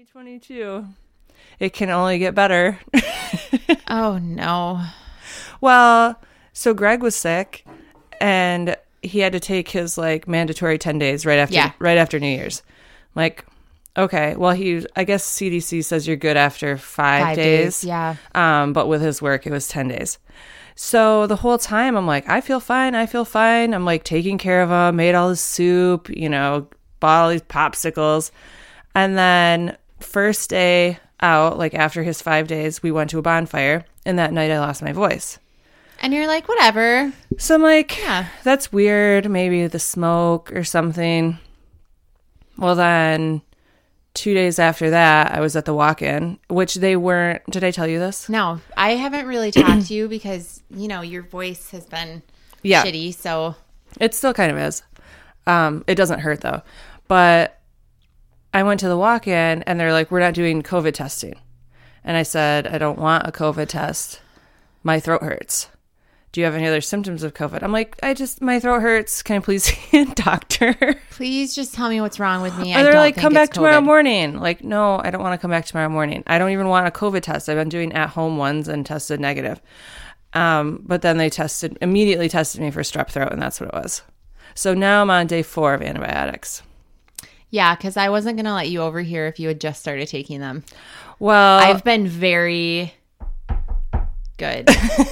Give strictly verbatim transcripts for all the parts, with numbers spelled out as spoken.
twenty-two. It can only get better. Oh, no. Well, so Greg was sick, and he had to take his like mandatory ten days right after Yeah. right after New Year's. Like, okay, well, he I guess C D C says you're good after five, Five days. days, yeah. Um, but with his work, it was ten days. So the whole time, I'm like, I feel fine. I feel fine. I'm like taking care of him, made all his soup, you know, bought all these popsicles. And then first day out, like after his five days, we went to a bonfire. And that night I lost my voice. And you're like, whatever. So I'm like, Yeah. that's weird. Maybe the smoke or something. Well, then two days after that, I was at the walk-in, which they weren't. Did I tell you this? No, I haven't really talked to you because, you know, your voice has been Yeah. shitty. So It still kind of is. Um, it doesn't hurt though. But I went to the walk-in and they're like, we're not doing COVID testing. And I said, I don't want a COVID test. My throat hurts. Do you have any other symptoms of COVID? I'm like, I just, my throat hurts. Can I please see a doctor? please just tell me what's wrong with me. Or I they're don't like, think come it's back tomorrow COVID. morning. Like, no, I don't want to come back tomorrow morning. I don't even want a COVID test. I've been doing at-home ones and tested negative. Um, but then they tested, immediately tested me for strep throat, and that's what it was. So now I'm on day four of antibiotics. Yeah, because I wasn't going to let you over here if you had just started taking them. Well, I've been very good.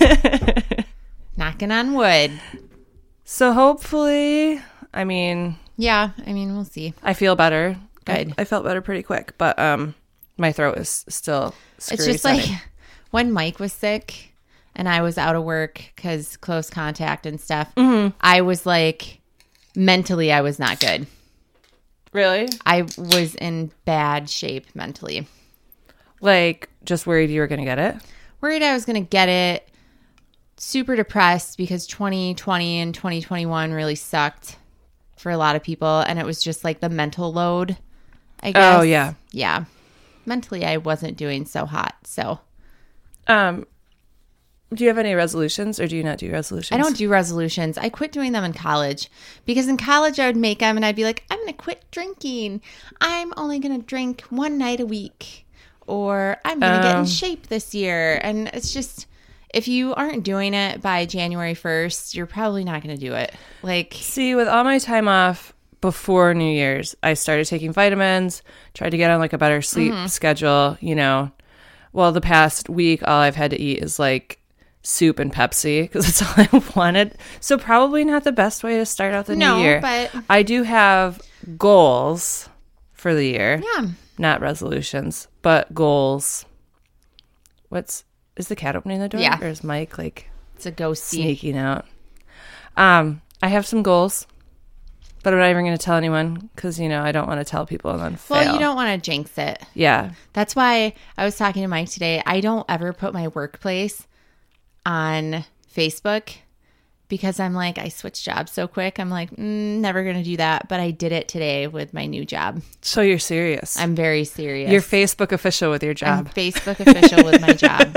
Knocking on wood. so hopefully, I mean, Yeah, I mean, we'll see. I feel better. Good. I, I felt better pretty quick, but um, my throat is still screwy. It's just setting. like when Mike was sick and I was out of work because close contact and stuff, Mm-hmm. I was like, mentally, I was not good. Really? I was in bad shape mentally. Like, just worried you were going to get it? Worried I was going to get it. Super depressed because twenty twenty and twenty twenty-one really sucked for a lot of people. And it was just like the mental load, I guess. Oh, yeah. Yeah. Mentally, I wasn't doing so hot. So Um, do you have any resolutions, or do you not do resolutions? I don't do resolutions. I quit doing them in college because in college I would make them and I'd be like, I'm going to quit drinking. I'm only going to drink one night a week, or I'm going to get Um. in shape this year. And it's just, if you aren't doing it by January first, you're probably not going to do it. Like, See, with all my time off before New Year's, I started taking vitamins, tried to get on like a better sleep Mm-hmm. schedule, you know. Well, the past week, all I've had to eat is like soup and Pepsi because that's all I wanted. So probably not the best way to start out the No, new year. but- I do have goals for the year. yeah. Not resolutions, but goals. What's, is the cat opening the door? Yeah. Or is Mike like It's a ghosty. sneaking out? Um, I have some goals, but I'm not even going to tell anyone because, you know, I don't want to tell people and then fail. Well, you don't want to jinx it. Yeah. That's why I was talking to Mike today. I don't ever put my workplace on Facebook because I'm like, I switched jobs so quick. I'm like, mm, never going to do that. But I did it today with my new job. So you're serious. I'm very serious. You're Facebook official with your I'm job. Facebook official with my job.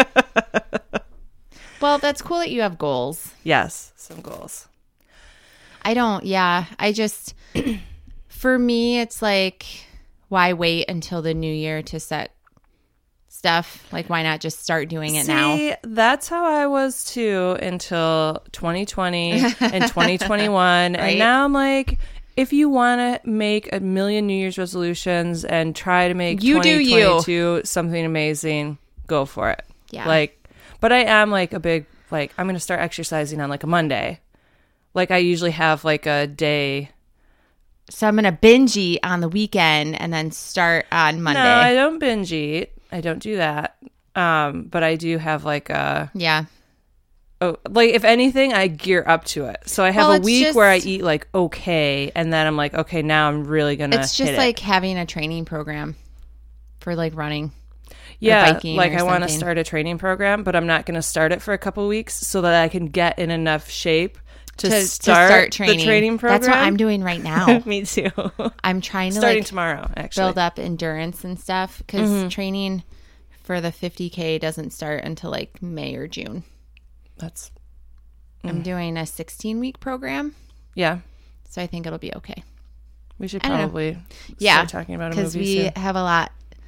Well, that's cool that you have goals. Yes, some goals. I don't, yeah. I just, for me, it's like, why wait until the new year to set stuff? Like, why not just start doing it See, now? that's how I was too until twenty twenty and twenty twenty-one. Right? And now I'm like, if you want to make a million New Year's resolutions and try to make You do you. twenty twenty-two something amazing, go for it. Yeah. Like, but I am like a big, like, I'm going to start exercising on like a Monday. Like, I usually have like a day. So I'm going to binge eat on the weekend and then start on Monday. No, I don't binge eat. I don't do that. Um, but I do have like a, yeah. oh, like if anything, I gear up to it. So I have Well, a it's week just- where I eat like okay, and then I'm like, okay, now I'm really gonna. It's just hit like it. having a training program for like running. yeah, biking like or I want to something. start a training program, but I'm not gonna start it for a couple weeks so that I can get in enough shape to, To, to start, start training. the training program. That's what I'm doing right now. Me too. I'm trying to Starting like tomorrow, actually. build up endurance and stuff because Mm-hmm. training for the fifty K doesn't start until like May or June. That's I'm doing a sixteen week program, yeah. so I think it'll be okay. We should I don't know. probably Yeah, start talking about a because movie we soon. have a lot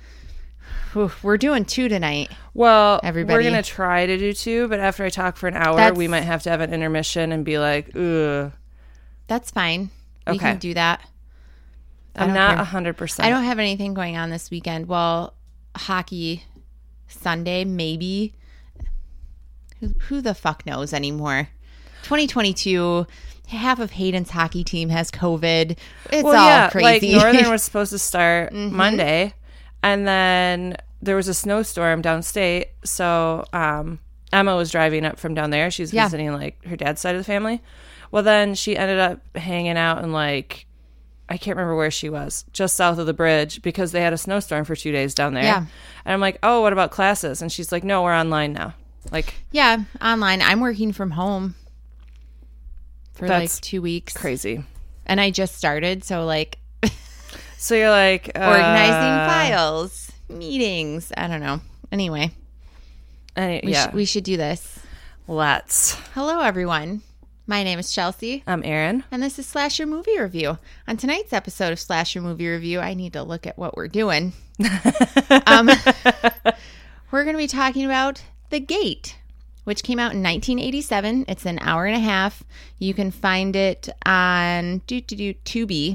Oof, we're doing two tonight. Well, Everybody. we're going to try to do two, but after I talk for an hour, That's- we might have to have an intermission and be like, ugh. That's fine. We Okay. can do that. I I'm don't not care. one hundred percent. I don't have anything going on this weekend. Well, hockey Sunday, maybe. Who, who the fuck knows anymore? twenty twenty-two, half of Hayden's hockey team has COVID. It's well, all yeah, crazy. like Northern was supposed to start Mm-hmm. Monday, and then there was a snowstorm downstate. So um, Emma was driving up from down there. She's Yeah. visiting like her dad's side of the family. Well, then she ended up hanging out in like, I can't remember where she was, just south of the bridge because they had a snowstorm for two days down there. Yeah. And I'm like, oh, what about classes? And she's like, no, we're online now. Like, Yeah, online. I'm working from home for That's like two weeks. crazy. And I just started, so like So you're like, uh, organizing files, meetings. I don't know. Anyway, any- we, yeah, sh- we should do this. let's. Hello, everyone. My name is Chelsea, I'm Erin. and this is Slasher Movie Review. On tonight's episode of Slasher Movie Review, I need to look at what we're doing. um, we're going to be talking about The Gate, which came out in nineteen eighty-seven. It's an hour and a half. You can find it on do do do Tubi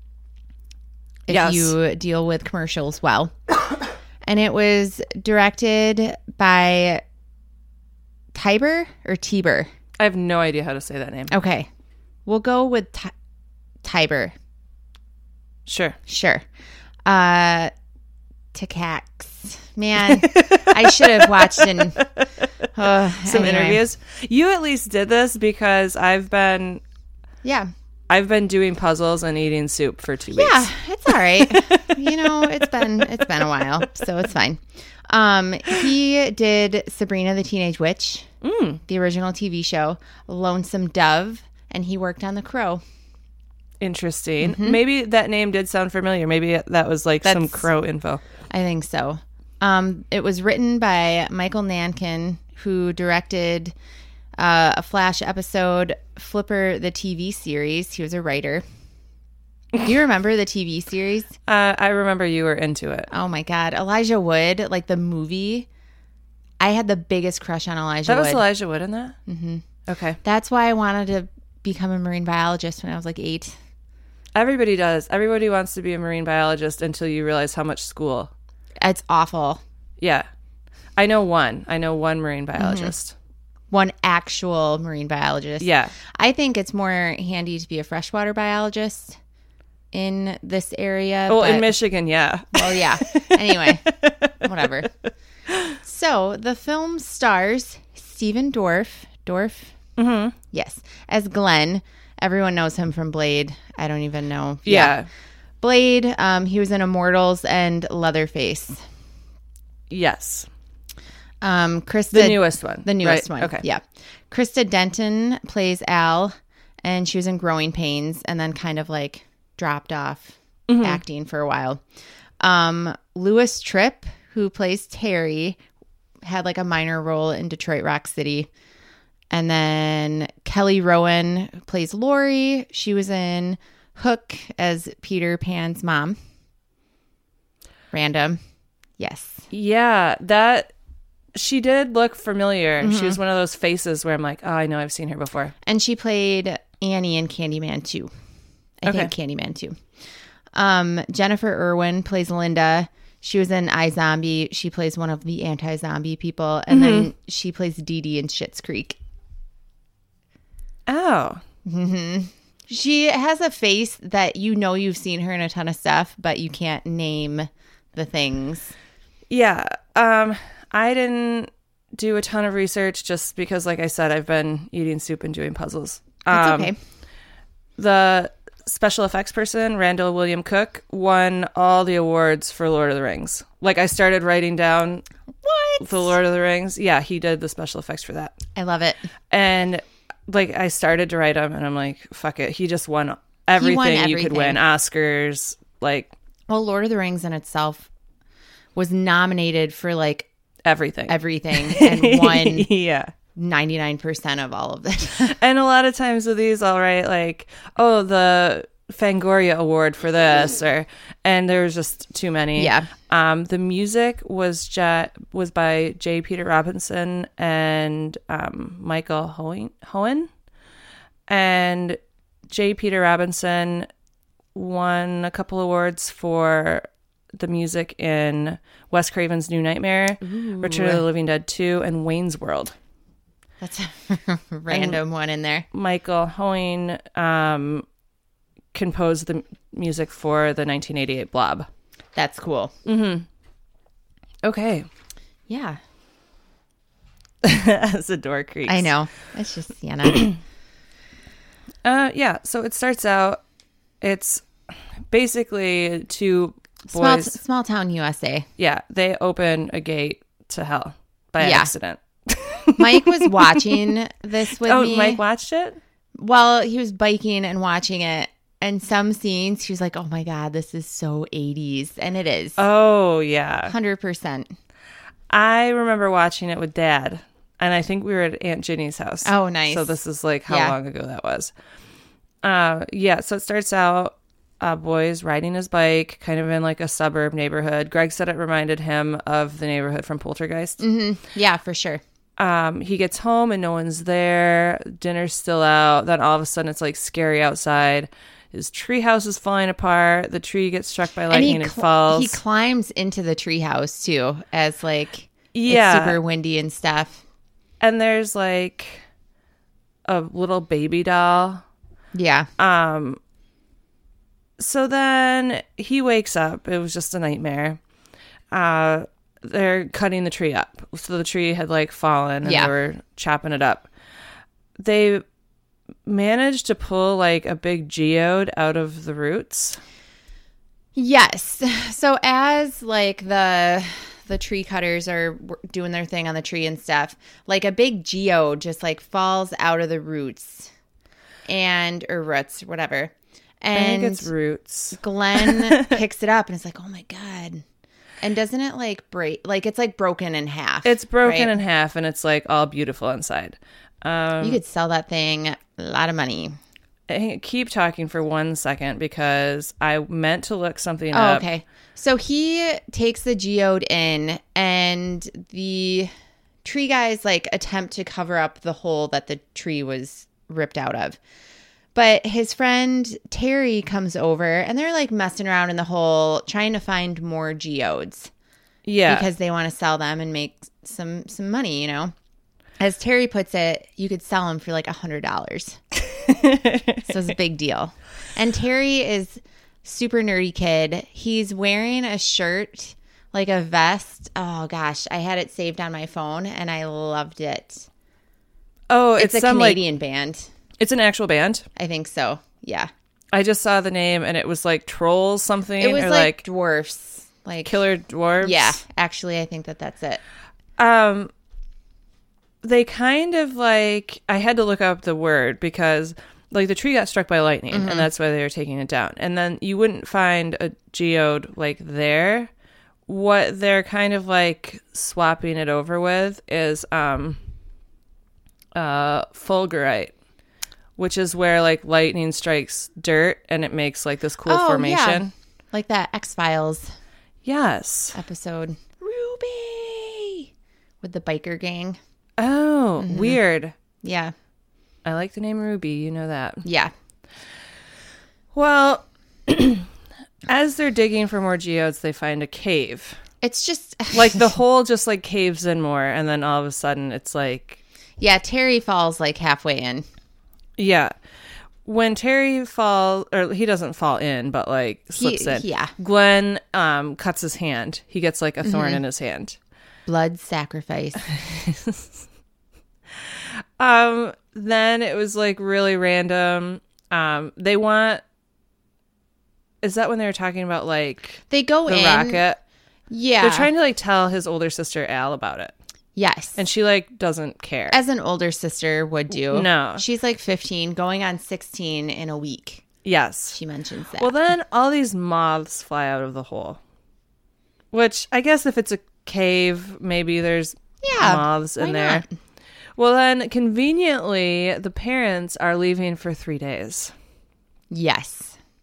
if Yes. you deal with commercials well. And it was directed by Tiber or Tiber. I have no idea how to say that name. Okay, we'll go with Ti Tiber. Sure. Sure. Uh, Tikax. Man, I should have watched and uh, Some anyway. interviews. You at least did this because I've been Yeah. I've been doing puzzles and eating soup for two weeks. Yeah, it's all right. You know, it's been it's been a while, so it's fine. Um, he did Sabrina the Teenage Witch, Mm. the original T V show, Lonesome Dove, and he worked on The Crow. Interesting. Maybe that name did sound familiar. Maybe that was like some That's- Crow info. I think so. Um, it was written by Michael Nankin, who directed uh, a Flash episode, Flipper the T V series. He was a writer. Do you remember the T V series? Uh, I remember you were into it. Oh my God. Elijah Wood, like the movie. I had the biggest crush on Elijah That Wood. was Elijah Wood in that? Mm-hmm. Okay. That's why I wanted to become a marine biologist when I was like eight. Everybody does. Everybody wants to be a marine biologist until you realize how much school. It's awful. Yeah. I know one. I know one marine biologist. One actual marine biologist. Yeah. I think it's more handy to be a freshwater biologist in this area. Well, in but- Michigan, yeah. Well, yeah. Anyway, whatever. So the film stars Stephen Dorff. Dorff? Mm-hmm. Yes. As Glenn. Everyone knows him from Blade. I don't even know. Yeah. Blade. Um, he was in Immortals and Leatherface. Yes. Um, Krista, The newest one. The newest right? one. Okay. Yeah. Krista Denton plays Al, and she was in Growing Pains and then kind of like dropped off Mm-hmm. acting for a while. Um, Lewis Tripp, who plays Terry, had like a minor role in Detroit Rock City. And then Kelly Rowan plays Lori. She was in Hook as Peter Pan's mom. Random. Yes. Yeah, that she did look familiar. Mm-hmm. She was one of those faces where I'm like, oh, I know I've seen her before. And she played Annie in Candyman two. I Okay. think Candyman two. Um, Jennifer Irwin plays Linda. She was in iZombie. She plays one of the anti-zombie people. And Mm-hmm. then she plays Dee Dee in Schitt's Creek. Oh. She has a face that you know you've seen her in a ton of stuff, but you can't name the things. Yeah. Um, I didn't do a ton of research just because, like I said, I've been eating soup and doing puzzles. That's Um, okay. The special effects person, Randall William Cook, won all the awards for Lord of the Rings. Like, I started writing down What? the Lord of the Rings. Yeah, he did the special effects for that. I love it. And, like, I started to write them, and I'm like, fuck it. He just won everything, you could win. everything. Oscars, like, Well, Lord of the Rings in itself was nominated for like everything. everything and won Yeah. ninety-nine percent of all of it. And a lot of times with these, I'll write like, oh, the Fangoria Award for this, or and there was just too many. Yeah. Um, the music was ju- was by J. Peter Robinson and um, Michael Hoen, Hoen, and J. Peter Robinson won a couple awards for the music in Wes Craven's New Nightmare, Ooh. Return of the Living Dead two, and Wayne's World. That's a random and one in there. Michael Hoen um, composed the music for the nineteen eighty-eight Blob. That's cool. Mm-hmm. Okay. Yeah. As the door creaks. I know. It's just Sienna. uh, yeah. So it starts out. It's basically two small, boys. t- small town U S A. Yeah, they open a gate to hell by Yeah. accident. Mike was watching this with oh, me. Mike watched it? Well, he was biking and watching it. And some scenes, he was like, oh my God, this is so eighties. And it is. Oh, yeah. one hundred percent. I remember watching it with Dad. And I think we were at Aunt Ginny's house. Oh, nice. So this is like how Yeah. long ago that was. Uh, yeah, so it starts out, uh, boys riding his bike, kind of in like a suburb neighborhood. Greg said it reminded him of the neighborhood from Poltergeist. Mm-hmm. Yeah, for sure. Um, he gets home and no one's there. Dinner's still out. Then all of a sudden it's like scary outside. His treehouse is falling apart. The tree gets struck by lightning and, and he cl- falls. He climbs into the treehouse too, as like Yeah. it's super windy and stuff. And there's like a little baby doll. Yeah. Um. So then he wakes up. It was just a nightmare. Uh, they're cutting the tree up. So the tree had like fallen and Yeah. they were chopping it up. They managed to pull like a big geode out of the roots. Yes. So as like the the tree cutters are w- doing their thing on the tree and stuff, like a big geode just like falls out of the roots and or roots, whatever. And I think it's roots. Glenn picks it up and is like, "Oh my God." And doesn't it like break? Like it's like broken in half. It's broken right? in half and it's like all beautiful inside. Um, You could sell that thing a lot of money. I- keep talking for one second because I meant to look something Oh, up. okay. So he takes the geode in, and the tree guys like attempt to cover up the hole that the tree was ripped out of. But his friend Terry comes over, and they're like messing around in the hole, trying to find more geodes Yeah. because they want to sell them and make some some money. You know, as Terry puts it, you could sell them for like a hundred dollars. So it's a big deal. And Terry is super nerdy kid. He's wearing a shirt, like a vest. Oh gosh, I had it saved on my phone and I loved it. oh, It's, it's, a some like Canadian band. it's an actual band. I think so. Yeah. I just saw the name and it was like Trolls something It was or like, like, dwarfs. Like Killer Dwarfs. Yeah, actually I think that that's it. Um they kind of like I had to look up the word because like the tree got struck by lightning Mm-hmm. and that's why they were taking it down. And then you wouldn't find a geode like there. What they're kind of like swapping it over with is um uh fulgurite, which is where like lightning strikes dirt and it makes like this cool Oh, formation. yeah. Like that X-Files Yes. episode. Ruby with the biker gang. Oh, Mm-hmm. weird. Yeah. I like the name Ruby, you know that. Yeah. Well, as they're digging for more geodes, they find a cave. It's just Like the hole just like caves in more, and then all of a sudden it's like, yeah, Terry falls like halfway in. yeah. When Terry falls, or he doesn't fall in, but like slips He- in. yeah. Glenn um, cuts his hand. He gets like a thorn in his hand. Blood sacrifice. Um. Then it was like really random. Um. They want. Is that when they were talking about like They go the in. rocket? Yeah. They're trying to like tell his older sister Al about it. Yes. And she like doesn't care. As an older sister would do. No. She's like fifteen, going on sixteen in a week. Yes. She mentions that. Well, then all these moths fly out of the hole. Which I guess if it's a cave, maybe there's Yeah, moths in why there. not? Well, then conveniently, the parents are leaving for three days. Yes.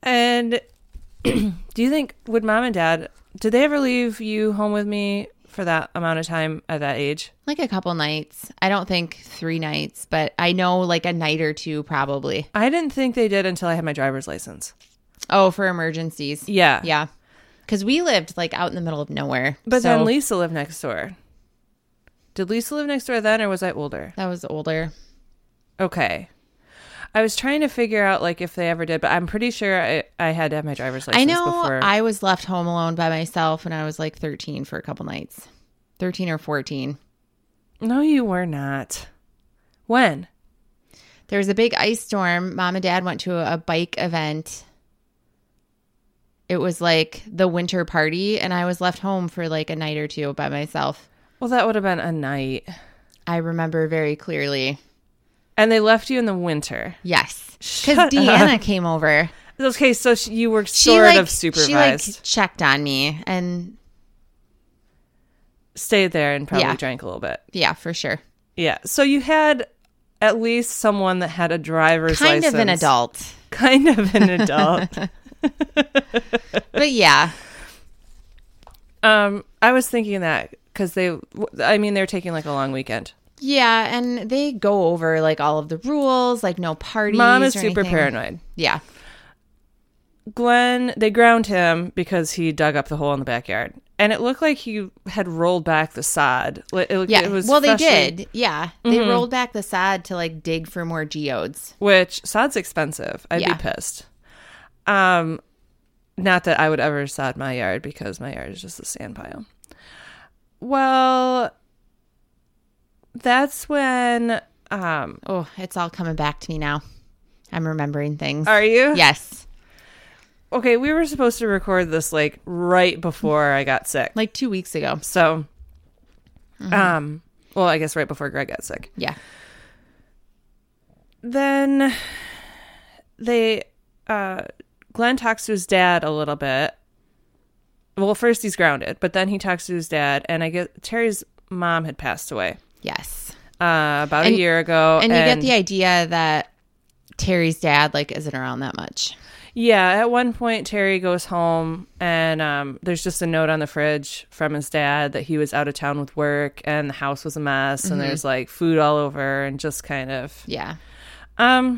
And do you think, would mom and dad, did they ever leave you home with me for that amount of time at that age? Like a couple nights. I don't think three nights, but I know like a night or two probably. I didn't think they did until I had my driver's license. Oh, for emergencies. Yeah. Yeah. Because we lived like out in the middle of nowhere. But so then Lisa lived next door. Did Lisa live next door then, or was I older? that was older. Okay. I was trying to figure out like if they ever did, but I'm pretty sure I, I had to have my driver's license I know before. I was left home alone by myself when I was like thirteen for a couple nights. thirteen or fourteen. No, you were not. When? There was a big ice storm. Mom and dad went to a, a bike event. It was like the winter party, and I was left home for like a night or two by myself. Well, that would have been a night. I remember very clearly. And they left you in the winter. Yes. Shut Because Deanna up. came over. Okay, so she, you were She sort like, of supervised. She like checked on me, and Stayed there and probably Yeah. drank a little bit. yeah, for sure. Yeah. So you had at least someone that had a driver's Kind license. of an adult. Kind of an adult. But yeah. um, I was thinking that because they, I mean, they're taking like a long weekend. Yeah, and they go over like all of the rules, like no parties. Mom is or super anything. paranoid. Yeah. Glenn, they ground him because he dug up the hole in the backyard. And it looked like he had rolled back the sod. It, it, Yeah. it was well, they freshly- did. Yeah. They rolled back the sod to like dig for more geodes. Which, sod's expensive. I'd Yeah. be pissed. Um, not that I would ever sod my yard because my yard is just a sand pile. Well, that's when... Um, Oh, it's all coming back to me now. I'm remembering things. are you? Yes. Okay, we were supposed to record this like right before I got sick. Like two weeks ago. So, um, well, I guess right before Greg got sick. Yeah. Then they, uh, Glenn talks to his dad a little bit. Well, first he's grounded, but then he talks to his dad, and I get Terry's mom had passed away Yes. uh, about And- a year ago. And you get the idea that Terry's dad like isn't around that much. Yeah, at one point Terry goes home and um, there's just a note on the fridge from his dad that he was out of town with work and the house was a mess and there's like food all over and just kind of Yeah. um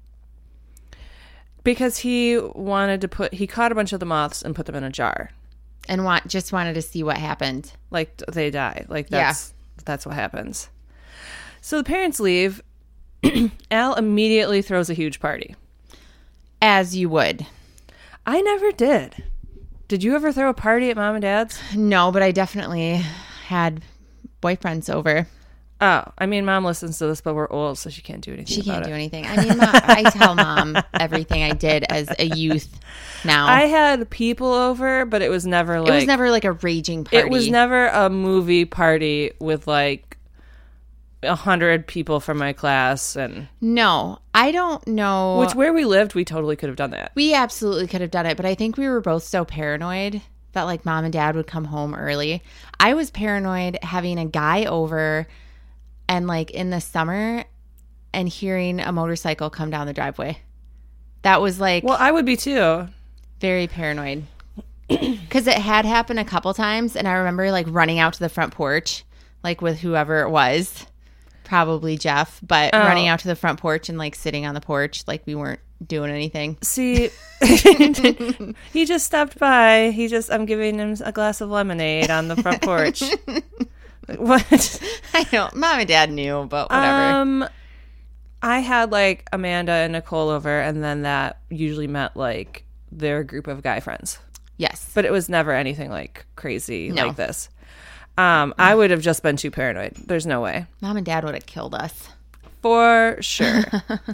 because he wanted to put he caught a bunch of the moths and put them in a jar. And want just wanted to see what happened. Like they die. Like Yeah. that's that's what happens. So the parents leave. Al immediately throws a huge party. As you would. I never did. Did you ever throw a party at mom and dad's? No, but I definitely had boyfriends over. Oh, I mean, mom listens to this, but we're old, so she can't do anything She about can't it. do anything. I mean, Mom, I tell Mom everything I did as a youth now. I had people over, but it was never like... it was never like a raging party. It was never a movie party with like a hundred people from my class, and No, I don't know. which where we lived, we totally could have done that. We absolutely could have done it, but I think we were both so paranoid that like Mom and Dad would come home early. I was paranoid having a guy over and like in the summer and hearing a motorcycle come down the driveway. That was like Well, I would be too. very paranoid. Because it had happened a couple times, and I remember like running out to the front porch, like with whoever it was, probably Jeff, but Oh. running out to the front porch and like sitting on the porch like we weren't doing anything. See, he just stopped by. He just, I'm giving him a glass of lemonade on the front porch. What? I know. Mom and Dad knew, but whatever. Um, I had like Amanda and Nicole over, and then that usually meant like their group of guy friends. Yes. But it was never anything like crazy No. like this. Um, I would have just been too paranoid. There's no way. Mom and Dad would have killed us. For sure.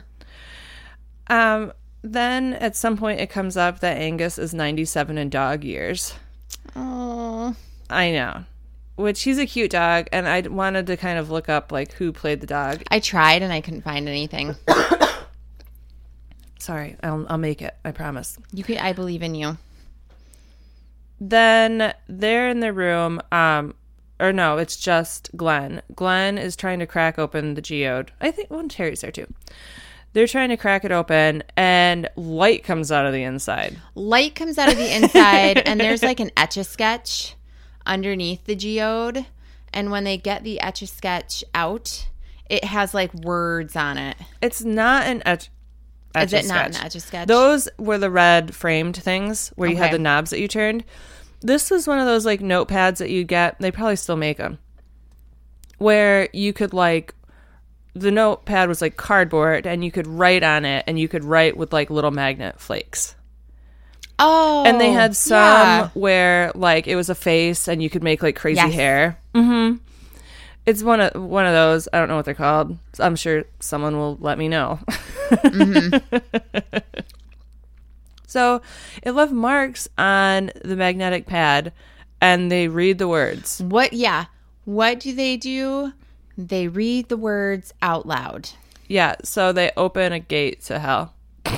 um, then at some point it comes up that Angus is ninety-seven in dog years. Oh. I know. Which he's a cute dog, and I wanted to kind of look up like who played the dog. I tried and I couldn't find anything. Sorry, I'll I'll make it. I promise. You could. I believe in you. Then they're in the room, um, or no, it's just Glenn. Glenn is trying to crack open the geode. I think, well, Terry's there too. They're trying to crack it open, and light comes out of the inside. Light comes out of the inside, and there's like an Etch-a-Sketch underneath the geode. And when they get the Etch-a-Sketch out, it has like words on it. It's not an etch. Is it not an Etch-a-Sketch? Those were the red framed things where you Okay. had the knobs that you turned. This was one of those like notepads that you get. They probably still make them. Where you could like, the notepad was like cardboard and you could write on it and you could write with like little magnet flakes. Oh. And they had some yeah. where like it was a face and you could make like crazy Yes. hair. Mm-hmm. It's one of one of those. I don't know what they're called. I'm sure someone will let me know. Mm-hmm. So it left marks on the magnetic pad, and they read the words. What? Yeah. What do they do? They read the words out loud. Yeah. So they open a gate to hell.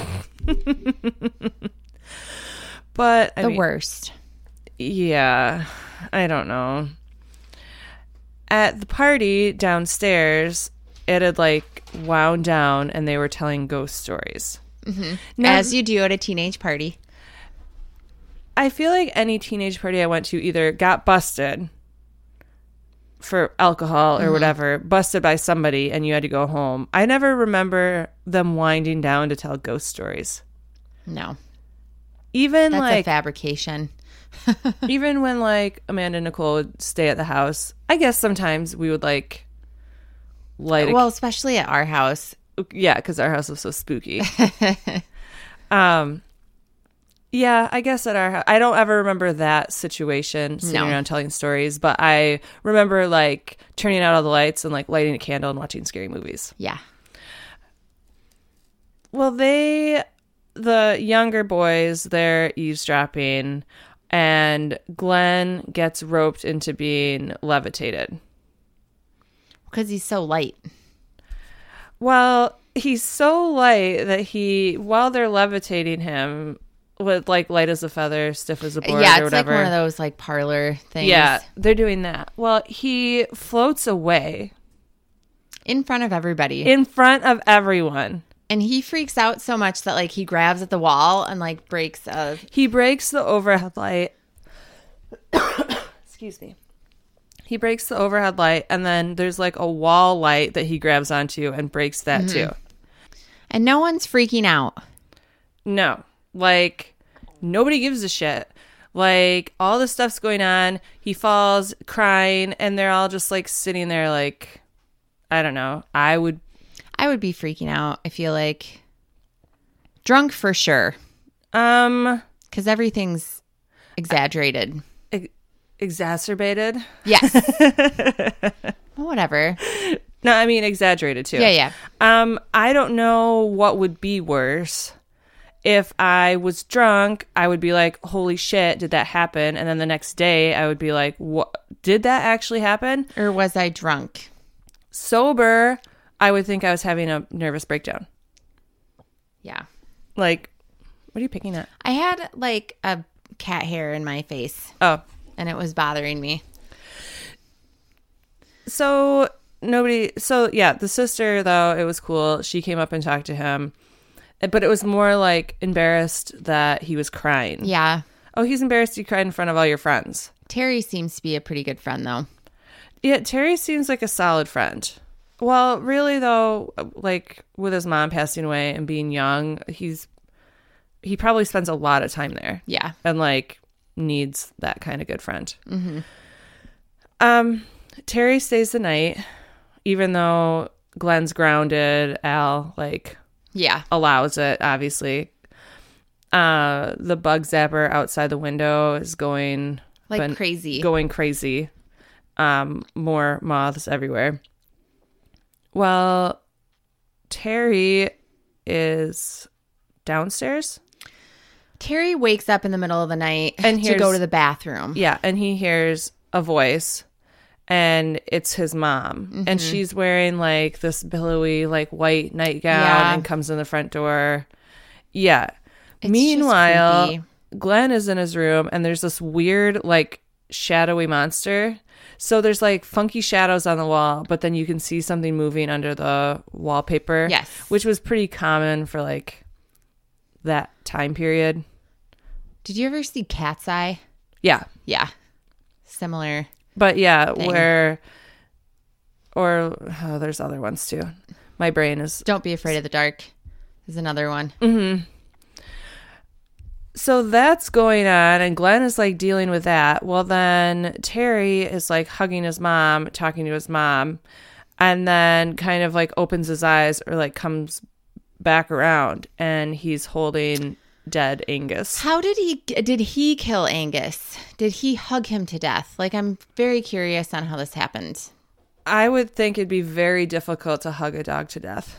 But I The mean, worst. yeah, I don't know. At the party downstairs, it had like wound down, and they were telling ghost stories. Mm-hmm. Now, As you do at a teenage party. I feel like any teenage party I went to either got busted for alcohol or Mm-hmm. whatever, busted by somebody, and you had to go home. I never remember them winding down to tell ghost stories. No. Even That's like a fabrication. even when like Amanda and Nicole would stay at the house, I guess sometimes we would like light a Well, especially at our house. yeah, because our house was so spooky. um, yeah, I guess at our house, I don't ever remember that situation sitting No. around telling stories, but I remember like turning out all the lights and like lighting a candle and watching scary movies. Yeah. Well, they, the younger boys, they're eavesdropping, and Glenn gets roped into being levitated. Because he's so light. Well, he's so light that he, while they're levitating him, with like light as a feather, stiff as a board, Yeah, or it's like whatever. one of those like parlor things. Yeah, they're doing that. Well, he floats away In front of everybody. in front of everyone. And he freaks out so much that like he grabs at the wall and like breaks a He breaks the overhead light. Excuse me. He breaks the overhead light, and then there's like a wall light that he grabs onto and breaks that Mm-hmm. too. and no one's freaking out. No, like nobody gives a shit. Like all this stuff's going on. He falls crying, and they're all just like sitting there like, I don't know. I would, I would be freaking out, I feel like. Drunk for sure. um, Because everything's exaggerated. ex- exacerbated. Yes. Well, whatever. No, I mean exaggerated too. Yeah, yeah. Um, I don't know what would be worse. If I was drunk, I would be like, holy shit, did that happen? And then the next day I would be like, what, did that actually happen? Or was I drunk? Sober, I would think I was having a nervous breakdown. Yeah. Like, what are you picking at? I had like a cat hair in my face Oh, and it was bothering me. so nobody, so yeah, the sister though, it was cool. She came up and talked to him, but it was more like embarrassed that he was crying. Yeah. Oh, he's embarrassed he cried in front of all your friends. Terry seems to be a pretty good friend though. Yeah, Terry seems like a solid friend. Well, really though, like with his mom passing away and being young, he's he probably spends a lot of time there. Yeah. And like needs that kind of good friend. Mm-hmm. Um, Terry stays the night, even though Glenn's grounded. Al like Yeah. allows it, obviously. Uh, the bug zapper outside the window is going Like ban- crazy. going crazy. Um, more moths everywhere. Well, Terry is downstairs. Terry wakes up in the middle of the night And to here's- go to the bathroom. Yeah, and he hears a voice, and it's his mom. Mm-hmm. And she's wearing like this billowy, like white nightgown Yeah. and comes in the front door. Yeah. It's Meanwhile, just creepy. Glenn is in his room, and there's this weird, like, shadowy monster So there's like funky shadows on the wall, but then you can see something moving under the wallpaper. Yes. Which was pretty common for like that time period. Did you ever see Cat's Eye? Yeah. Yeah. Similar. But yeah, thing. where, or oh, there's other ones too. My brain is. Don't Be Afraid of the Dark is another one. Mm-hmm. So that's going on, and Glenn is like dealing with that. Well, then Terry is like hugging his mom, talking to his mom, and then kind of like opens his eyes or like comes back around, and he's holding dead Angus. How did he did he kill Angus? Did he hug him to death? Like, I'm very curious on how this happened. I would think it'd be very difficult to hug a dog to death.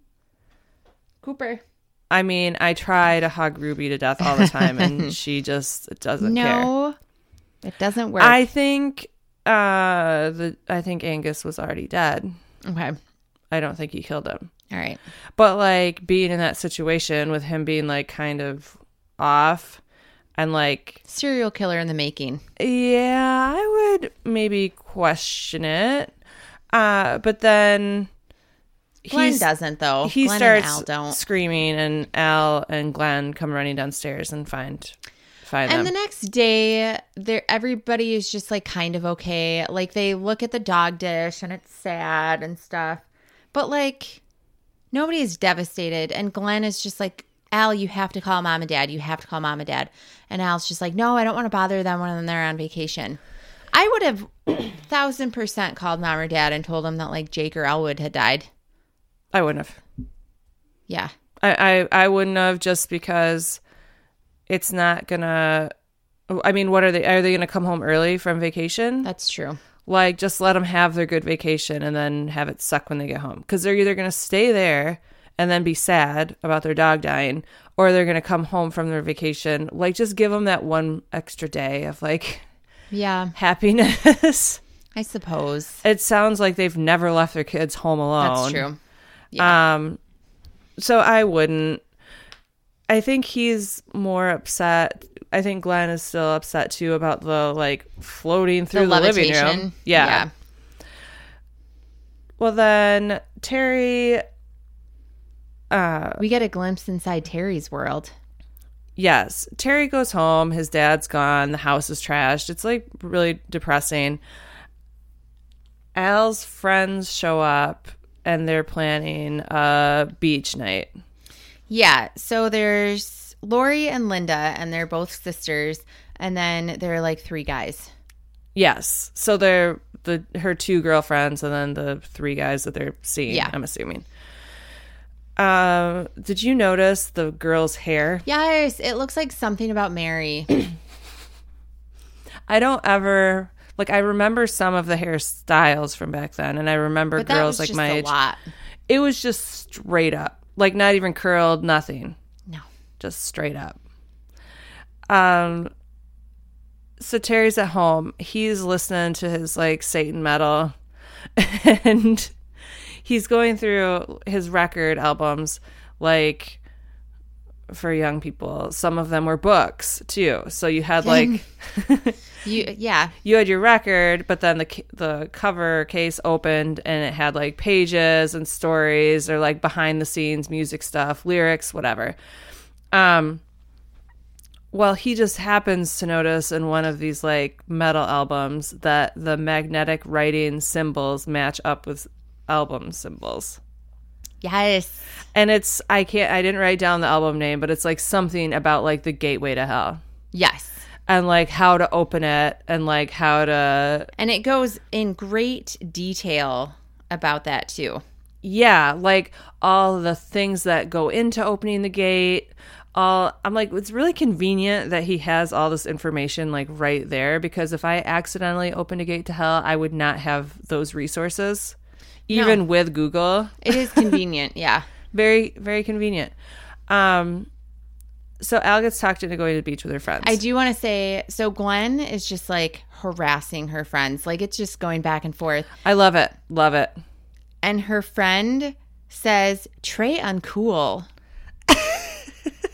Cooper. I mean, I try to hug Ruby to death all the time, and she just doesn't care. No, it doesn't work. I think uh, the I think Angus was already dead. Okay. I don't think he killed him. All right. But like being in that situation with him being like kind of off and like Serial killer in the making. Yeah, I would maybe question it. Uh, but then Glenn he's, doesn't though. He Glenn starts and Al don't. screaming, and Al and Glenn come running downstairs and find find And them. the next day, there everybody is just like kind of okay. Like they look at the dog dish and it's sad and stuff. But like nobody is devastated, and Glenn is just like, Al, you have to call mom and dad. You have to call mom and dad. And Al's just like, no, I don't want to bother them when they're on vacation. I would have thousand percent called mom or dad and told them that like Jake or Elwood had died. I wouldn't have. Yeah. I, I, I wouldn't have, just because it's not gonna. I mean, what are they? Are they gonna come home early from vacation? That's true. Like, just let them have their good vacation and then have it suck when they get home. Because they're either going to stay there and then be sad about their dog dying, or they're going to come home from their vacation. Like, just give them that one extra day of, like, Yeah. happiness. I suppose. It sounds like they've never left their kids home alone. That's true. Yeah. Um, so I wouldn't. I think he's more upset. I think Glenn is still upset too about the like floating through the, the living room. Yeah. yeah. Well, then Terry. Uh, we get a glimpse inside Terry's world. Yes. Terry goes home. His dad's gone. The house is trashed. It's like really depressing. Al's friends show up and they're planning a beach night. Yeah. So there's Lori and Linda, and they're both sisters. And then there are like three guys. Yes. So they're the her two girlfriends and then the three guys that they're seeing, yeah. I'm assuming. Um, did you notice the girl's hair? Yes. It looks like something about Mary. I don't ever... Like, I remember some of the hairstyles from back then, and I remember but that girls was like just my a age. Lot. It was just straight up. Like, not even curled, nothing. No. Just straight up. Um. So Terry's at home. He's listening to his, like, Satan metal. And he's going through his record albums, like, for young people. Some of them were books, too. So you had, like... You yeah. You had your record, but then the the cover case opened and it had like pages and stories or like behind the scenes music stuff, lyrics, whatever. Um well, he just happens to notice in one of these like metal albums that the magnetic writing symbols match up with album symbols. Yes. And it's I can't I didn't write down the album name, but it's like something about like the gateway to hell. Yes. And, like, how to open it and, like, how to... And it goes in great detail about that, too. Yeah, like, all the things that go into opening the gate. All I'm like, it's really convenient that he has all this information, like, right there. Because if I accidentally opened a gate to hell, I would not have those resources. Even no. with Google. It is convenient, yeah. Very, very convenient. Um... So Al gets talked into going to the beach with her friends. I do want to say, so Glenn is just like harassing her friends. Like it's just going back and forth. I love it. Love it. And her friend says, Trey uncool.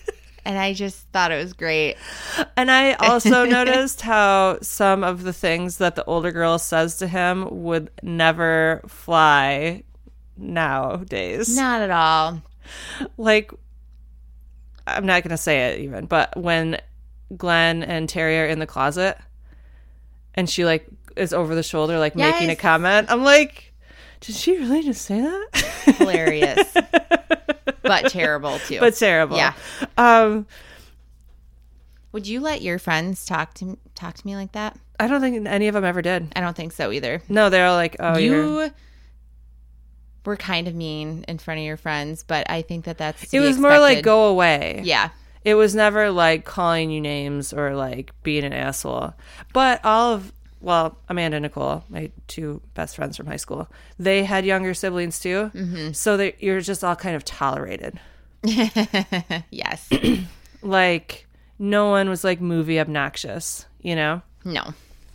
And I just thought it was great. And I also noticed how some of the things that the older girl says to him would never fly nowadays. Not at all. Like, I'm not going to say it even, but when Glenn and Terry are in the closet and she, like, is over the shoulder, like, yes. making a comment, I'm like, did she really just say that? Hilarious. But terrible, too. But terrible. Yeah. Um, Would you let your friends talk to talk to me like that? I don't think any of them ever did. I don't think so either. No, they're all like, oh, you you're... were kind of mean in front of your friends, but I think that that's to It be was more expected. like, go away. Yeah. It was never like calling you names or like being an asshole. But all of, well, Amanda and Nicole, my two best friends from high school, they had younger siblings too. Mm-hmm. So they, you're just all kind of tolerated. Yes. Like, no one was like movie obnoxious, you know? No.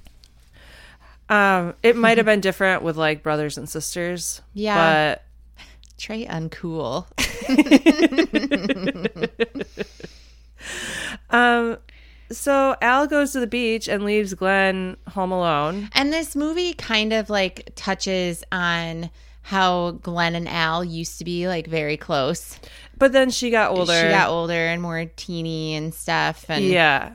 Um, it might have been different with like brothers and sisters. Yeah. But Trey uncool. um, so Al goes to the beach and leaves Glenn home alone. And this movie kind of like touches on how Glenn and Al used to be like very close. But then she got older. She got older and more teeny and stuff. And yeah.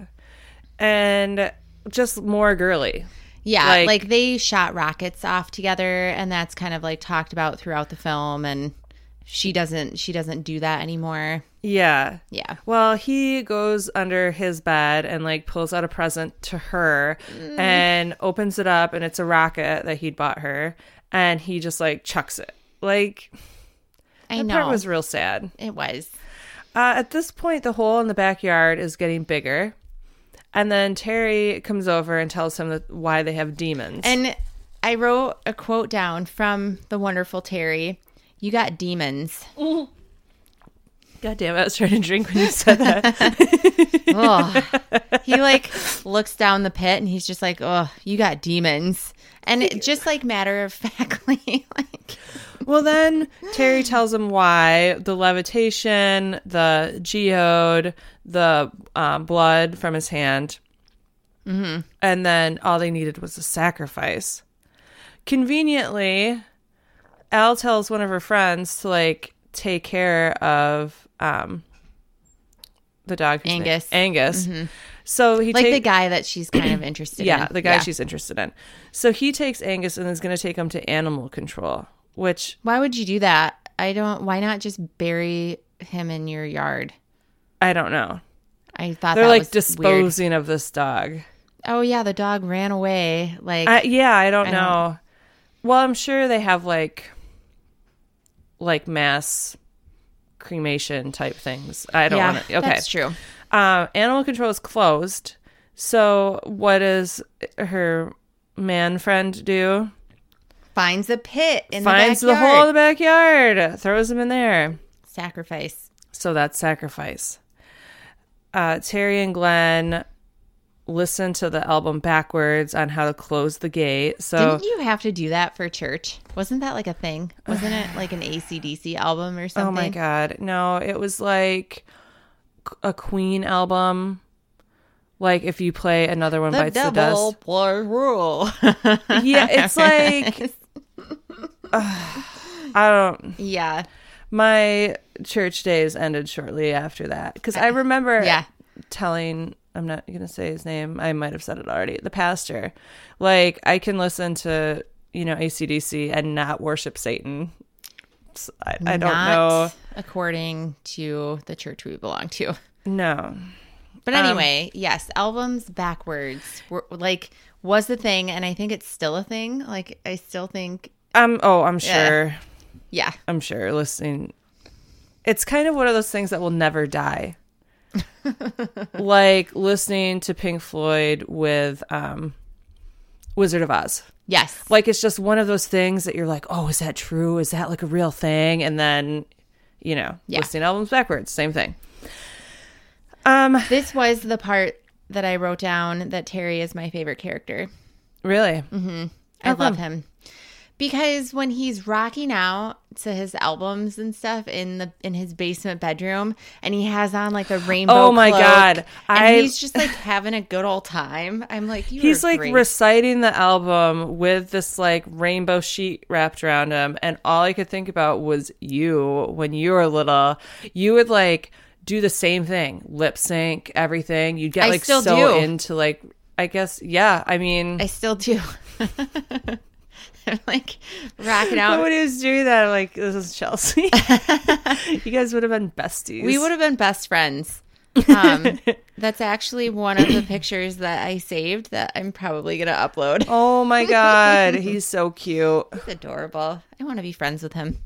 And just more girly. yeah, Like- like, they shot rockets off together, and that's kind of like talked about throughout the film. And she doesn't, she doesn't do that anymore. Yeah. Yeah. Well, he goes under his bed and like pulls out a present to her Mm. and opens it up, and it's a rocket that he'd bought her, and he just like chucks it. Like, I that know. part was real sad. It was. Uh, at this point, the hole in the backyard is getting bigger. And then Terry comes over and tells him that why they have demons. And I wrote a quote down from the wonderful Terry. You got demons. God damn it, I was trying to drink when you said that. Oh. He like looks down the pit and he's just like, oh, you got demons. And it just like matter of factly, like, Well, then Terry tells him why the levitation, the geode, the um, blood from his hand. Mm-hmm. And then all they needed was a sacrifice. Conveniently, Al tells one of her friends to like take care of um, the dog. whose name- Angus. Angus. So he like take- the guy that she's kind of interested in. yeah, the guy she's interested in. So he takes Angus and is going to take him to animal control, which Why would you do that? I don't, why not just bury him in your yard? I don't know. I thought They're that like was weird. disposing of this dog. Oh yeah, the dog ran away. Like, I, yeah, I don't I know. Well, I'm sure they have like like mass cremation type things. I don't yeah, want to. Okay, that's true. Uh, animal control is closed. So what does her man friend do? Finds a pit in Finds the the backyard. hole in the backyard, throws him in there. Sacrifice. So that's sacrifice. Uh, Terry and Glenn listen to the album backwards on how to close the gate. So Didn't you have to do that for church? Wasn't that like a thing? Wasn't it like an A C D C album or something? oh my God. No, it was like a Queen album. Like if you play Another One The Bites the devil Dust. plays rule. Yeah, it's like, uh, I don't, Yeah. my church days ended shortly after that. Because I remember Yeah. telling, I'm not going to say his name. I might have said it already. The pastor. Like, I can listen to, you know, A C D C and not worship Satan. It's- I, I don't Not know. according to the church we belong to. No. But Um, anyway, yes, albums backwards were like was the thing, and I think it's still a thing. Like I still think, Um. Oh, I'm sure. yeah, I'm sure listening. It's kind of one of those things that will never die. Like listening to Pink Floyd with um, Wizard of Oz. yes, Like it's just one of those things that you're like, oh, is that true? Is that like a real thing? And then, you know, Yeah. listening albums backwards, same thing. Um, this was the part that I wrote down that Terry is my favorite character. really? I How love come? him because when he's rocking out to his albums and stuff in the in his basement bedroom, and he has on like a rainbow Oh my cloak, God. and I- he's just like having a good old time. I'm like, you He's are like great. reciting the album with this like rainbow sheet wrapped around him, and all I could think about was you when you were little. You would like do the same thing, lip sync, everything. You'd get I like still so do. into like, I guess, yeah. I mean, I still do. I'm like rocking but out. when he was doing that, I'm like, this is Chelsea. You guys would have been besties. We would have been best friends. Um, that's actually one of the pictures that I saved that I'm probably gonna upload. Oh my God, he's so cute. It's adorable. I want to be friends with him.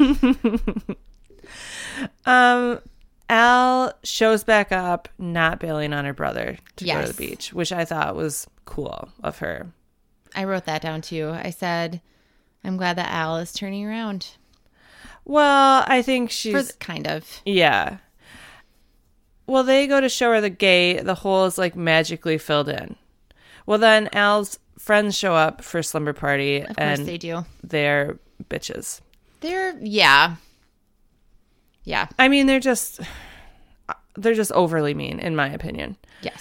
Um, Al shows back up, not bailing on her brother to go Yes. to the beach, which I thought was cool of her. I wrote that down too. I said, I'm glad that Al is turning around. Well, I think For she's the, kind of. yeah. Well, they go to show her the gate. The hole is like magically filled in. Well, then Al's friends show up for a slumber party, Of course and they do. they're bitches. They're, yeah. Yeah. I mean, they're just they're just overly mean, in my opinion. Yes.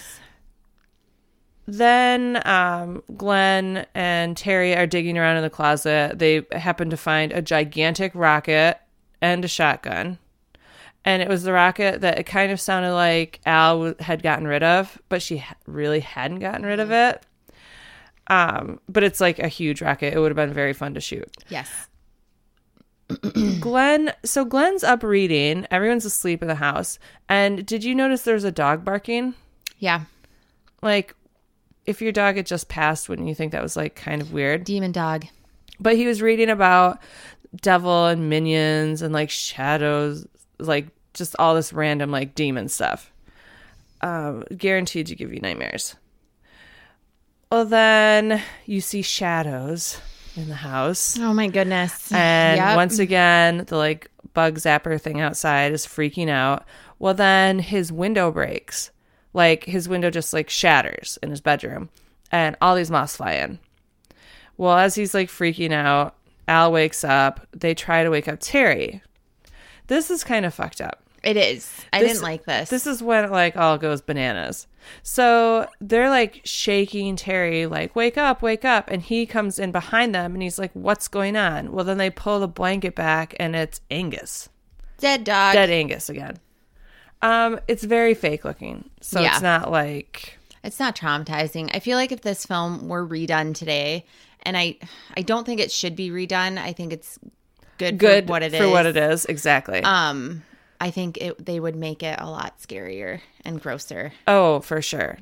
Then um, Glenn and Terry are digging around in the closet. They happen to find a gigantic rocket and a shotgun. And it was the rocket that it kind of sounded like Al w- had gotten rid of, but she ha- really hadn't gotten rid of it. Um, but it's like a huge rocket. It would have been very fun to shoot. Yes. Glenn, so Glenn's up reading. Everyone's asleep in the house. And did you notice there's a dog barking? Yeah. Like, if your dog had just passed, wouldn't you think that was like kind of weird? Demon dog. But he was reading about devil and minions and like shadows, like just all this random like demon stuff. Um, guaranteed to give you nightmares. Well, then you see shadows in the house. Oh my goodness. And Yep. once again, the like bug zapper thing outside is freaking out. Well, then his window breaks. Like his window just like shatters in his bedroom, and all these moths fly in. Well, as he's like freaking out, Al wakes up. They try to wake up Terry. This is kind of fucked up. It is. I This- didn't like this. This is when it like all goes bananas. So they're like shaking Terry, like, wake up, wake up. And he comes in behind them and he's like, what's going on? Well, then they pull the blanket back and it's Angus. Dead dog. Dead Angus again. Um, it's very fake looking. So Yeah. it's not like It's not traumatizing. I feel like if this film were redone today, and I I don't think it should be redone. I think it's good, good for what it is. for what it is. Exactly. Um, I think it they would make it a lot scarier and grosser. Oh, for sure.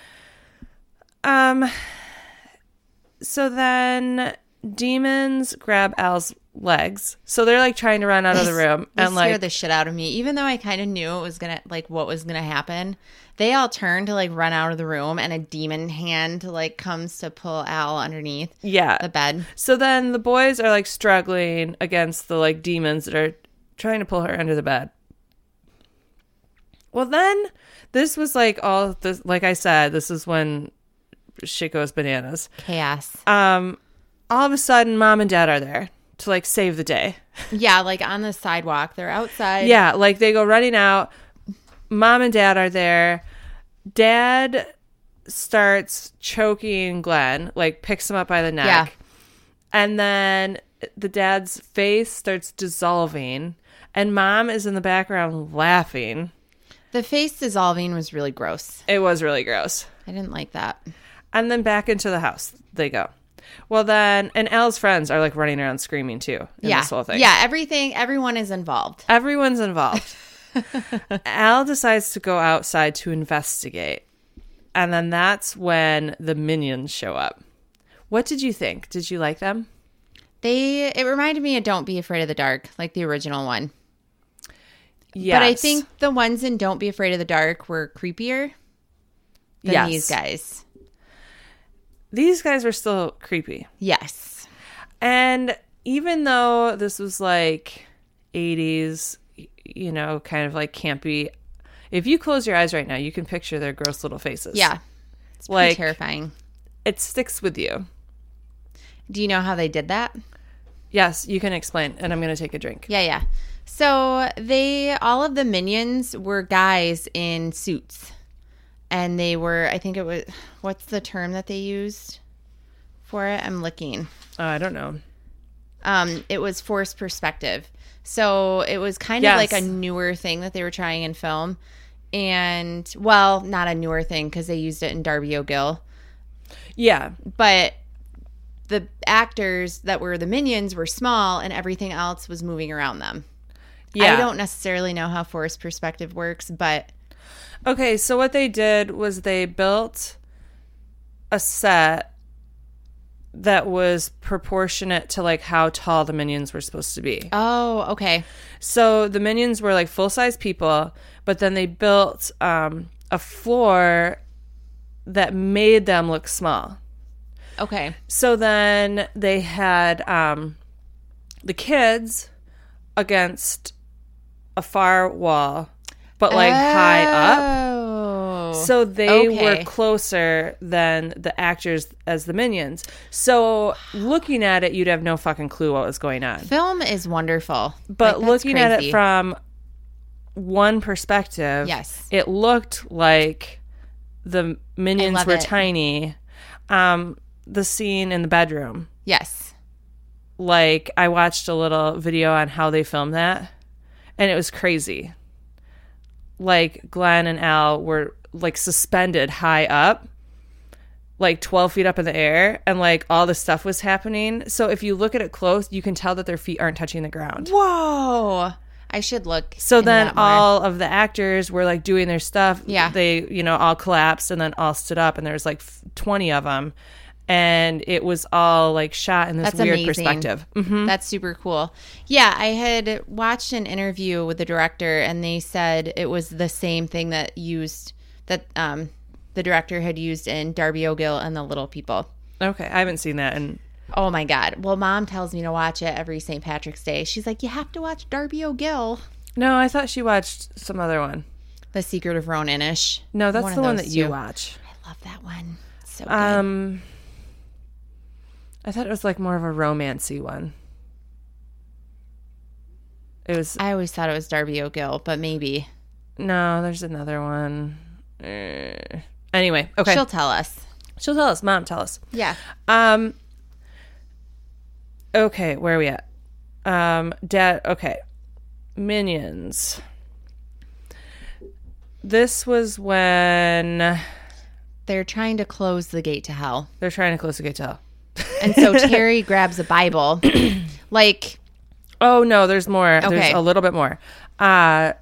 Um, so then demons grab Al's legs. So they're like trying to run out of the room They and scared like the shit out of me. Even though I kind of knew it was gonna like what was gonna happen, they all turn to like run out of the room, and a demon hand like comes to pull Al underneath yeah. the bed. So then the boys are like struggling against the like demons that are trying to pull her under the bed. Well, then this was like all this, like I said, this is when shit goes bananas. Chaos. Um, all of a sudden, mom and dad are there to like save the day. Yeah, like on the sidewalk. They're outside. Yeah, like they go running out. Mom and dad are there. Dad starts choking Glenn, like picks him up by the neck. Yeah. And then the dad's face starts dissolving, and mom is in the background laughing. The face dissolving was really gross. It was really gross. I didn't like that. And then back into the house they go. Well, then, and Al's friends are like running around screaming too in Yeah. this whole thing. Yeah, everything, everyone is involved. Everyone's involved. Al decides to go outside to investigate. And then that's when the minions show up. What did you think? Did you like them? They, it reminded me of Don't Be Afraid of the Dark, like the original one. Yes. But I think the ones in Don't Be Afraid of the Dark were creepier than Yes. these guys. these guys were still creepy. Yes. And even though this was like eighties, y- you know, kind of like campy, if you close your eyes right now, you can picture their gross little faces. Yeah. It's pretty Like- terrifying. It sticks with you. Do you know how they did that? Yes, you can explain, and I'm going to take a drink. Yeah, yeah. So they, all of the minions were guys in suits. And they were, I think it was, what's the term that they used for it? I'm looking. Uh, I don't know. Um, it was forced perspective. So it was kind Yes. of like a newer thing that they were trying in film. And, well, not a newer thing because they used it in Darby O'Gill. Yeah. But the actors that were the minions were small and everything else was moving around them. Yeah. I don't necessarily know how forced perspective works, but... Okay, so what they did was they built a set that was proportionate to like how tall the minions were supposed to be. Oh, okay. So the minions were like full-size people, but then they built um, a floor that made them look small. Okay. So then they had um, the kids against a far wall, but like high up. Oh. So they Okay. were closer than the actors as the minions. So looking at it, you'd have no fucking clue what was going on. Film is wonderful. But Like, that's looking at it crazy. from one perspective, Yes. it looked like the minions love were it. tiny. Um, the scene in the bedroom, Yes. like I watched a little video on how they filmed that, and it was crazy. Like Glenn and Al were like suspended high up, like twelve feet up in the air, and like all this stuff was happening. So if you look at it close, you can tell that their feet aren't touching the ground. Whoa. I should look. So into then that more. all of the actors were like doing their stuff. Yeah. They, you know, all collapsed and then all stood up, and there was like twenty of them. And it was all like shot in this That's weird amazing. perspective. hmm That's super cool. Yeah, I had watched an interview with the director, and they said it was the same thing that used that um, the director had used in Darby O'Gill and the Little People. Okay. I haven't seen that. And Oh my God! Well, Mom tells me to watch it every Saint Patrick's Day. She's like, "You have to watch Darby O'Gill." no, I thought she watched some other one. The Secret of Ronan-ish. No, that's One the of one those that you two. watch. I love that one. It's so good. Um, I thought it was like more of a romancy one. It was I always thought it was Darby O'Gill, but maybe no. There's another one. Uh, anyway, okay. she'll tell us. She'll tell us. Mom, tell us. Yeah. Um. Okay, where are we at? Um, Dad. Okay, Minions. This was when They're trying to close the gate to hell. they're trying to close the gate to hell. And so Terry grabs a Bible. Like, Oh no, there's more. There's Okay. a little bit more. Uh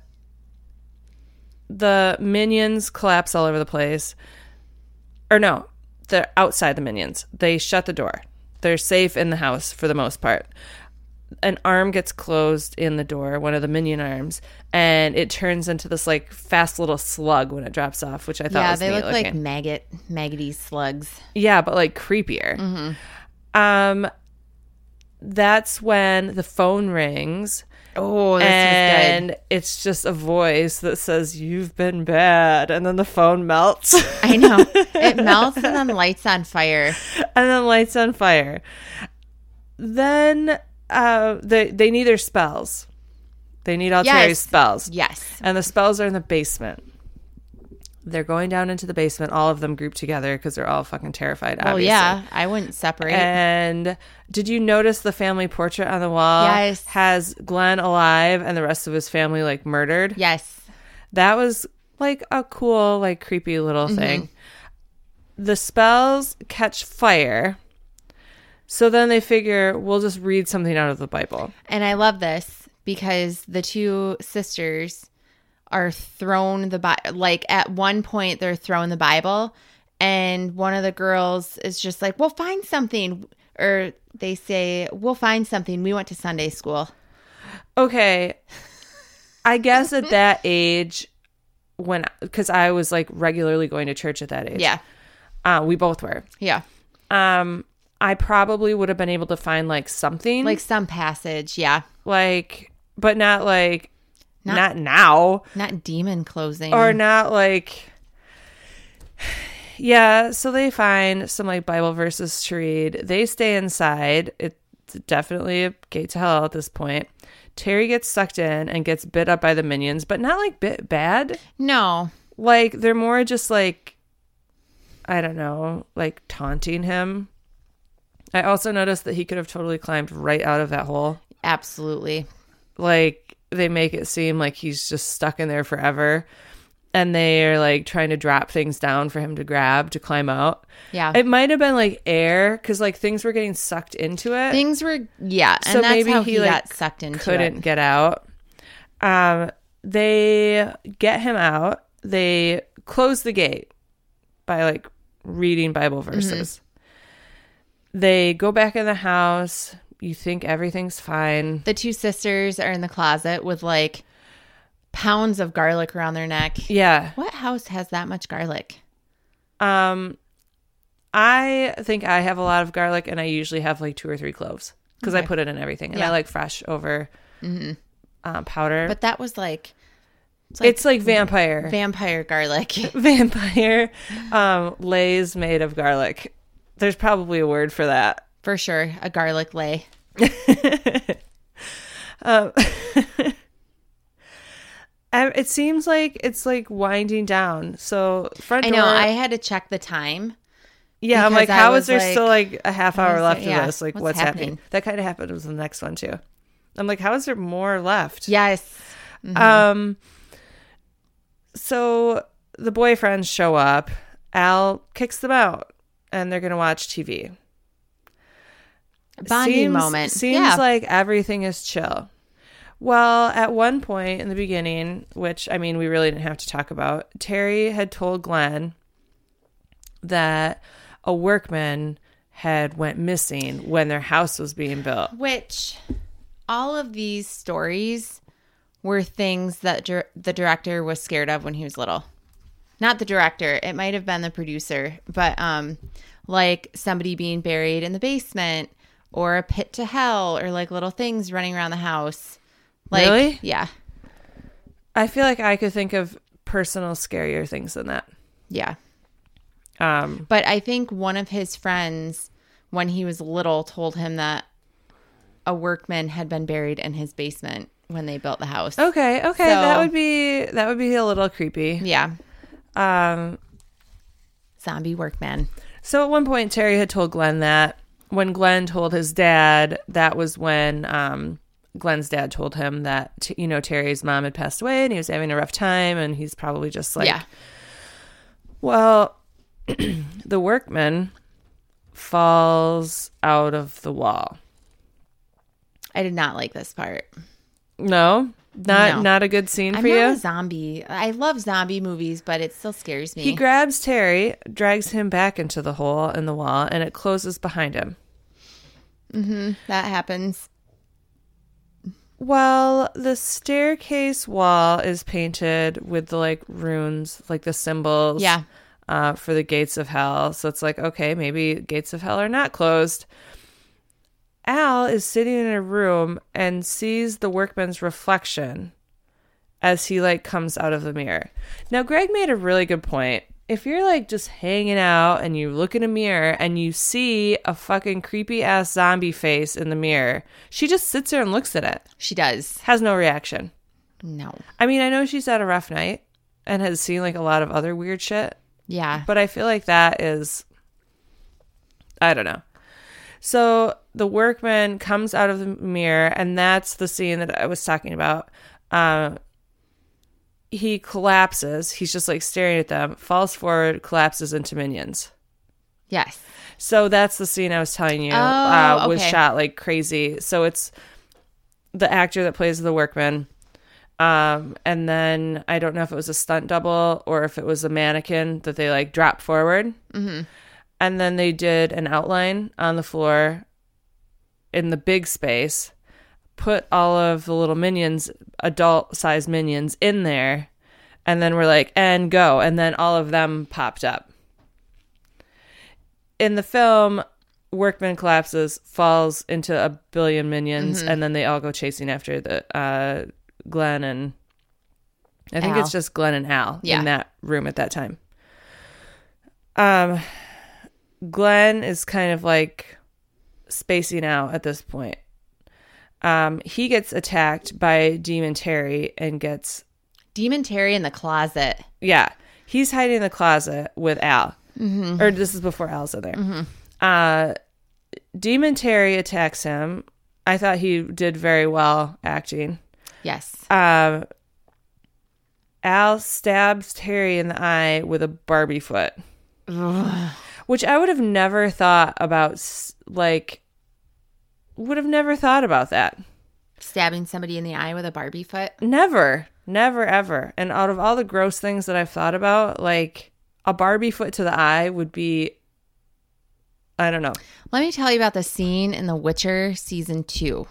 the minions collapse all over the place. Or no, they're outside the minions. They shut the door. They're safe in the house for the most part. An arm gets closed in the door, one of the minion arms, and it turns into this like fast little slug when it drops off, which I thought yeah, was they neat look like looking. maggot, maggoty slugs. Yeah, but like creepier. Mm-hmm. Um, that's when the phone rings, Oh, this and was good. it's just a voice that says, "You've been bad," and then the phone melts, I know. It melts and then lights on fire. and then lights on fire. Then uh, they they need their spells. They need all Terry's Yes. spells, Yes. and the spells are in the basement. They're going down into the basement, all of them grouped together because they're all fucking terrified. Well, obviously. yeah, I wouldn't separate. And did you notice the family portrait on the wall Yes. has Glenn alive and the rest of his family like murdered? yes. That was like a cool, like creepy little Mm-hmm. thing. The spells catch fire. So then they figure we'll just read something out of the Bible. And I love this because the two sisters are thrown the Bible. Like at one point, they're throwing the Bible, and one of the girls is just like, "We'll find something," or they say, "We'll find something. We went to Sunday school." Okay. I guess at that age, when, because I was like regularly going to church at that age. Yeah, Uh, we both were. yeah, Um, I probably would have been able to find like something. like some passage. Yeah, like, but not like, Not- not, now, not demon closing. or not like, yeah. So they find some like Bible verses to read. They stay inside. It's It's definitely a gate to hell at this point. Terry gets sucked in and gets bit up by the minions, but not like bit bad. No. Like they're more just like, I don't know, like taunting him. I also noticed that he could have totally climbed right out of that hole. Absolutely. Like they make it seem like he's just stuck in there forever. And they're like trying to drop things down for him to grab to climb out. Yeah. It might have been like air because like things were getting sucked into it. Things were, yeah. And So that's maybe how he, he like, got sucked into couldn't it. get out. Um, they get him out. They close the gate by like reading Bible verses. Mm-hmm. They go back in the house. You think everything's fine. The two sisters are in the closet with like pounds of garlic around their neck. Yeah. What house has that much garlic? Um, I think I have a lot of garlic, and I usually have like two or three cloves because Okay. I put it in everything, and Yeah. I like fresh over Mm-hmm. uh, powder. But that was like it's like, it's like vampire, vampire garlic. vampire um, lays made of garlic. There's probably a word for that. For sure. A garlic lay. um, it seems like it's like winding down. So front I door. know. I had to check the time. Yeah, I'm because like, I how was is there like- still like a half hour was left like, of yeah, this? Like, what's what's, happening? happening? That kind of happened with the next one too. I'm like, how is there more left? Yes. Mhm. Um. So the boyfriends show up. Al kicks them out, and they're gonna watch T V. Bonding seems, moment. Seems Yeah. like everything is chill. Well, at one point in the beginning, which I mean, we really didn't have to talk about, Terry had told Glenn that a workman had went missing when their house was being built. Which all of these stories were things that dir- the director was scared of when he was little. Not the director. It might have been the producer. But um, like somebody being buried in the basement or a pit to hell or like little things running around the house. Like, Really? Yeah. I feel like I could think of personal scarier things than that. Yeah. Um, But I think one of his friends, when he was little, told him that a workman had been buried in his basement when they built the house. okay, okay, So- that would be that would be a little creepy. Yeah. Um, Zombie workman. so at one point, Terry had told Glenn that. When Glenn told his dad, that was when um, Glenn's dad told him that t- you know Terry's mom had passed away and he was having a rough time, and he's probably just like, Yeah. well, the workman falls out of the wall. I did not like this part. No, not No. not a good scene I'm for not you. a zombie. I love zombie movies, but it still scares me. He grabs Terry, drags him back into the hole in the wall, and it closes behind him. Mm-hmm. That happens. Well, the staircase wall is painted with the like runes, like the symbols. Yeah. Uh, for the gates of hell. So it's like, okay, maybe gates of hell are not closed. Al is sitting in a room and sees the workman's reflection as he like comes out of the mirror. Now, Greg made a really good point. If you're like just hanging out and you look in a mirror and you see a fucking creepy ass zombie face in the mirror, she just sits there and looks at it. She does. Has no reaction. No. I mean, I know she's had a rough night and has seen like a lot of other weird shit. Yeah. But I feel like that is, I don't know. So the workman comes out of the mirror, and that's the scene that I was talking about. Uh, he collapses. He's just like staring at them, falls forward, collapses into minions. Yes. So that's the scene I was telling you Oh, uh, was okay. shot like crazy. So it's the actor that plays the workman. Um, and then I don't know if it was a stunt double or if it was a mannequin that they like dropped forward. Mm-hmm. And then they did an outline on the floor in the big space, put all of the little minions, adult sized minions in there. And then we're like, and go. And then all of them popped up. In the film, workman collapses, falls into a billion minions, Mm-hmm. and then they all go chasing after the uh, Glenn and I think Al. it's just Glenn and Al Yeah. in that room at that time. Um, Glenn is kind of like spacing out at this point. Um, he gets attacked by Demon Terry and gets... Demon Terry in the closet. Yeah. He's hiding in the closet with Al. Mm-hmm. Or this is before Al's in there. Mm-hmm. Uh, Demon Terry attacks him. I thought he did very well acting. Yes. Um, Al stabs Terry in the eye with a Barbie foot. Ugh. Which I would have never thought about, like, would have never thought about that. Stabbing somebody in the eye with a Barbie foot? Never. Never, ever. And out of all the gross things that I've thought about, like, a Barbie foot to the eye would be, I don't know. Let me tell you about the scene in The Witcher season two.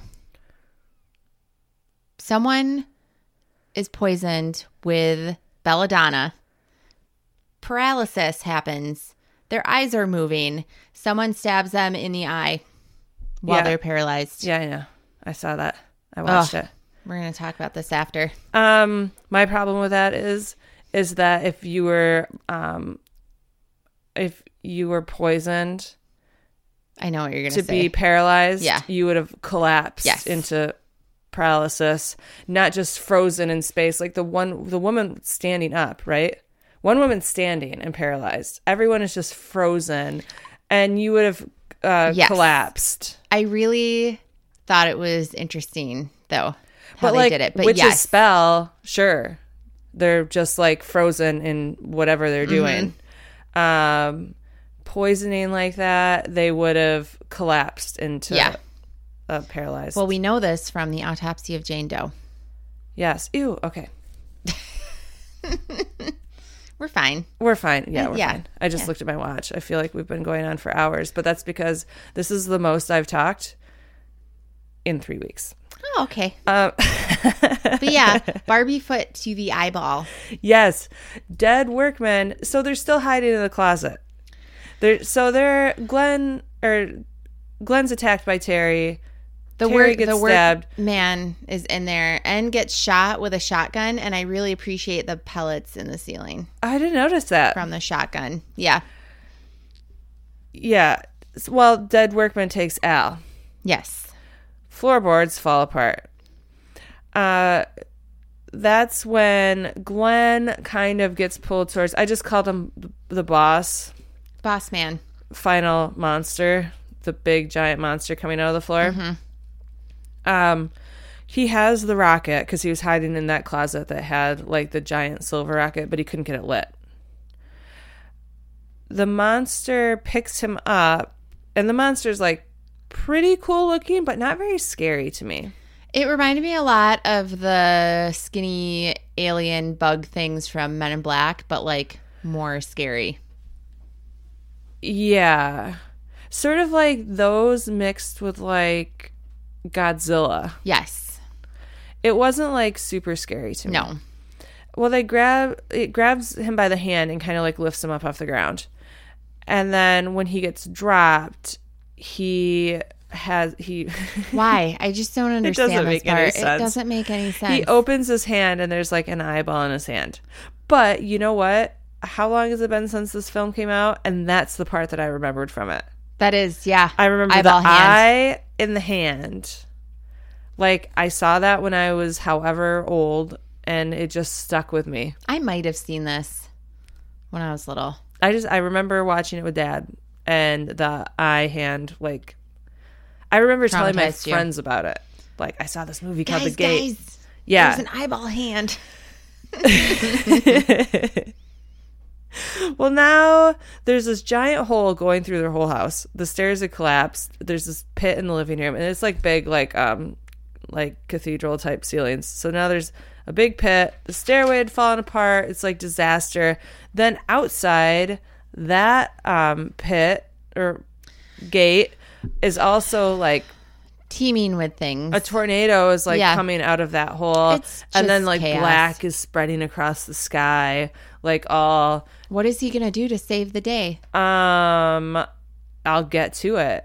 Someone is poisoned with belladonna. Paralysis happens. Their eyes are moving. Someone stabs them in the eye while Yeah. they're paralyzed. Yeah, I know. I saw that. I watched Ugh. it. We're going to talk about this after. Um, my problem with that is, is that if you were, um, if you were poisoned I know what you're going to to say. be paralyzed, Yeah. you would have collapsed Yes. into paralysis, not just frozen in space. Like the one, the woman standing up, right? One woman standing and paralyzed. Everyone is just frozen, and you would have uh, Yes. collapsed. I really thought it was interesting, though, how But they like, did it. But witch's yes. spell, sure, they're just like frozen in whatever they're doing. Mm-hmm. Um, poisoning like that, they would have collapsed into Yeah. uh, paralyzed. Well, we know this from the autopsy of Jane Doe. yes. Ew. Okay. We're fine. We're fine. Yeah, we're Yeah. fine. I just Yeah. looked at my watch. I feel like we've been going on for hours, but that's because this is the most I've talked in three weeks. Oh, okay. Um, But yeah, Barbie foot to the eyeball. yes, dead workmen. So they're still hiding in the closet. They're so they're Glenn or Glenn's attacked by Terry. The Terry work, gets the work stabbed. man is in there and gets shot with a shotgun, and I really appreciate the pellets in the ceiling I didn't notice that. from the shotgun. Yeah. Yeah. Well, dead workman takes Al. Yes. Floorboards fall apart. Uh, that's when Glenn kind of gets pulled towards. I just called him the boss. Boss man. Final monster, the big giant monster coming out of the floor. Mm-hmm. Um, he has the rocket because he was hiding in that closet that had like the giant silver rocket, but he couldn't get it lit. The monster picks him up, and the monster's like pretty cool looking, but not very scary to me. It reminded me a lot of the skinny alien bug things from Men in Black, but like more scary. Yeah. Sort of like those mixed with like Godzilla. Yes. It wasn't like super scary to me. No. Well, they grab it grabs him by the hand and kind of like lifts him up off the ground. And then when he gets dropped, he has he Why? I just don't understand doesn't this make any part. It sense. doesn't make any sense. he opens his hand and there's like an eyeball in his hand. But you know what? How long has it been since this film came out? And that's the part that I remembered from it. That is, yeah. I remember Eyeball the hand. eye in the hand. Like I saw that when I was however old, and it just stuck with me. I might have seen this when I was little. I just I remember watching it with Dad, and the eye hand, like I remember telling my Traumatized you. friends about it. Like I saw this movie called Guys, The Gate. guys, Yeah. there's an eyeball hand. Well, now there's this giant hole going through their whole house. The stairs have collapsed. There's this pit in the living room, and it's like big, like um, like cathedral type ceilings. So now there's a big pit. The stairway had fallen apart. It's like disaster. Then outside that um pit or gate is also like Teeming with things. a tornado is like Yeah. coming out of that hole, It's and then just like chaos. black is spreading across the sky, like all. What is he going to do to save the day? Um, I'll get to it.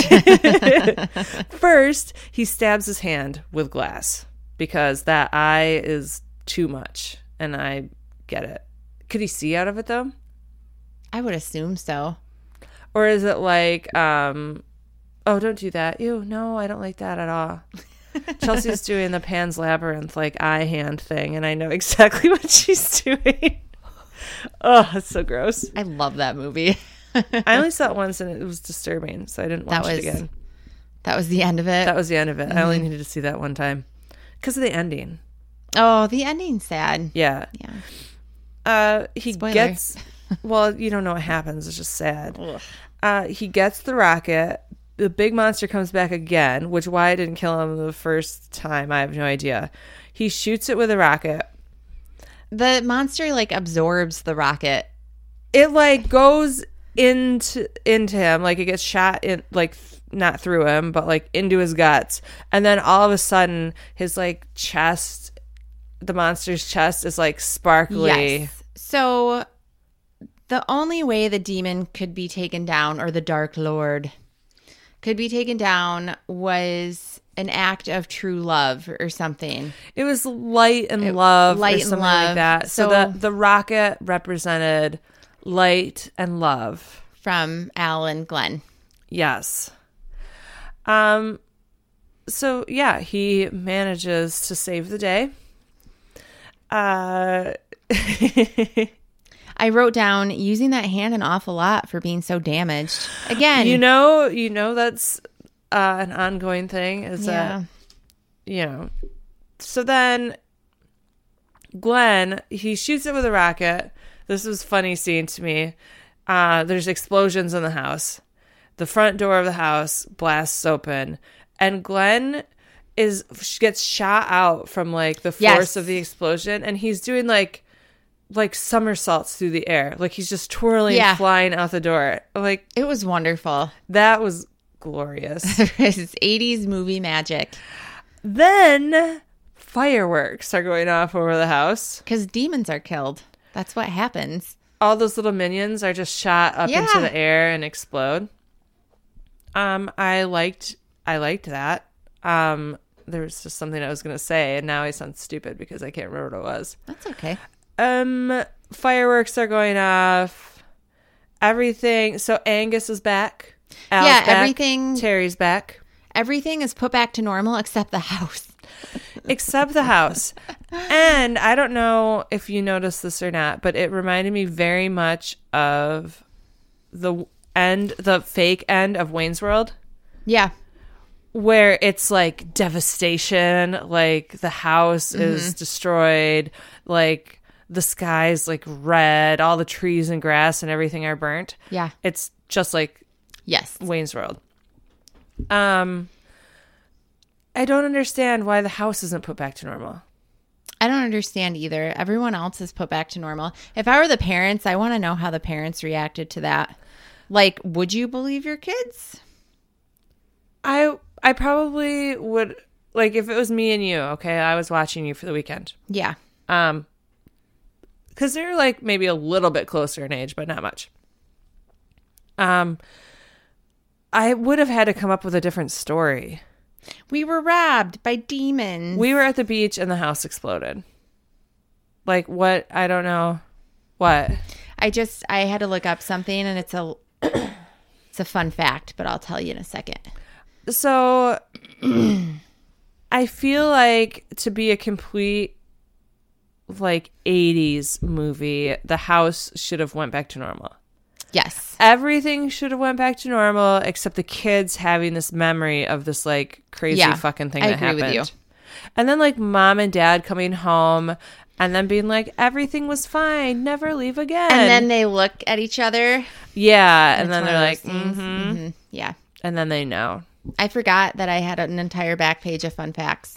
First, he stabs his hand with glass because that eye is too much, and I get it. Could he see out of it though? I would assume so. Or is it like um Oh, don't do that. Ew, no, I don't like that at all. Chelsea's doing the Pan's Labyrinth, like, eye hand thing, and I know exactly what she's doing. Oh, it's so gross. I love that movie. I only saw it once, and it was disturbing, so I didn't watch That was- it again. That was the end of it. That was the end of it. I only needed to see that one time. Because of the ending. Oh, the ending's sad. Yeah. Yeah. Uh, he Spoiler. gets... Well, you don't know what happens. It's just sad. Ugh. Uh, he gets the rocket. The big monster comes back again, which why I didn't kill him the first time, I have no idea. He shoots it with a rocket. The monster like absorbs the rocket. It like goes into into him, like it gets shot in, like not through him, but like into his guts, and then all of a sudden, his like chest, the monster's chest, is like sparkly. Yes. So the only way the demon could be taken down, or the Dark Lord could be taken down, was an act of true love or something. It was light and It- love, light or and something love. like that. So, So- the the rocket represented light and love. From Al and Glenn. Yes. Um. So yeah, he manages to save the day. Uh. I wrote down using that hand an awful lot for being so damaged. Again, You know, you know that's uh, an ongoing thing. Is yeah. that you know? So then, Glenn, he shoots it with a rocket. This was a funny scene to me. Uh, there's explosions in the house. The front door of the house blasts open, and Glenn is gets shot out from like the force Yes. of the explosion, and he's doing like like somersaults through the air, like he's just twirling, Yeah. flying out the door. Like It was wonderful. that was glorious. It's eighties movie magic. Then fireworks are going off over the house. Because demons are killed. That's what happens. All those little minions are just shot up Yeah. into the air and explode. Um, I liked, I liked that. Um, there was just something I was gonna say, and now I sound stupid because I can't remember what it was. That's okay. Um, fireworks are going off. Everything. So Angus is back. Al's Yeah, back, everything- Terry's back, Everything is put back to normal except the house. except the house. And I don't know if you noticed this or not, but it reminded me very much of the end, the fake end of Wayne's World, Yeah. where it's like devastation, like the house is destroyed, like the sky's like red, all the trees and grass and everything are burnt. Yeah. It's just like Yes. Wayne's World. Um, I don't understand why the house isn't put back to normal. I don't understand either. Everyone else is put back to normal. If I were the parents, I want to know how the parents reacted to that. Like, would you believe your kids? I I probably would, like, if it was me and you, okay, I was watching you for the weekend. Yeah. Um, because they're like maybe a little bit closer in age, but not much. Um, I would have had to come up with a different story. We were robbed by demons. We were at the beach and the house exploded. Like what? I don't know. What? I just I had to look up something, and it's a it's a fun fact, but I'll tell you in a second. So I feel like to be a complete like eighties movie, the house should have went back to normal. Yes. Everything should have went back to normal except the kids having this memory of this like crazy Yeah, fucking thing I that agree happened. with you. And then like mom and dad coming home and then being like, everything was fine, never leave again. And then they look at each other. yeah, and It's then one they're of like, those things. mm-hmm. Mhm. Yeah. And then they know. I forgot that I had an entire back page of fun facts.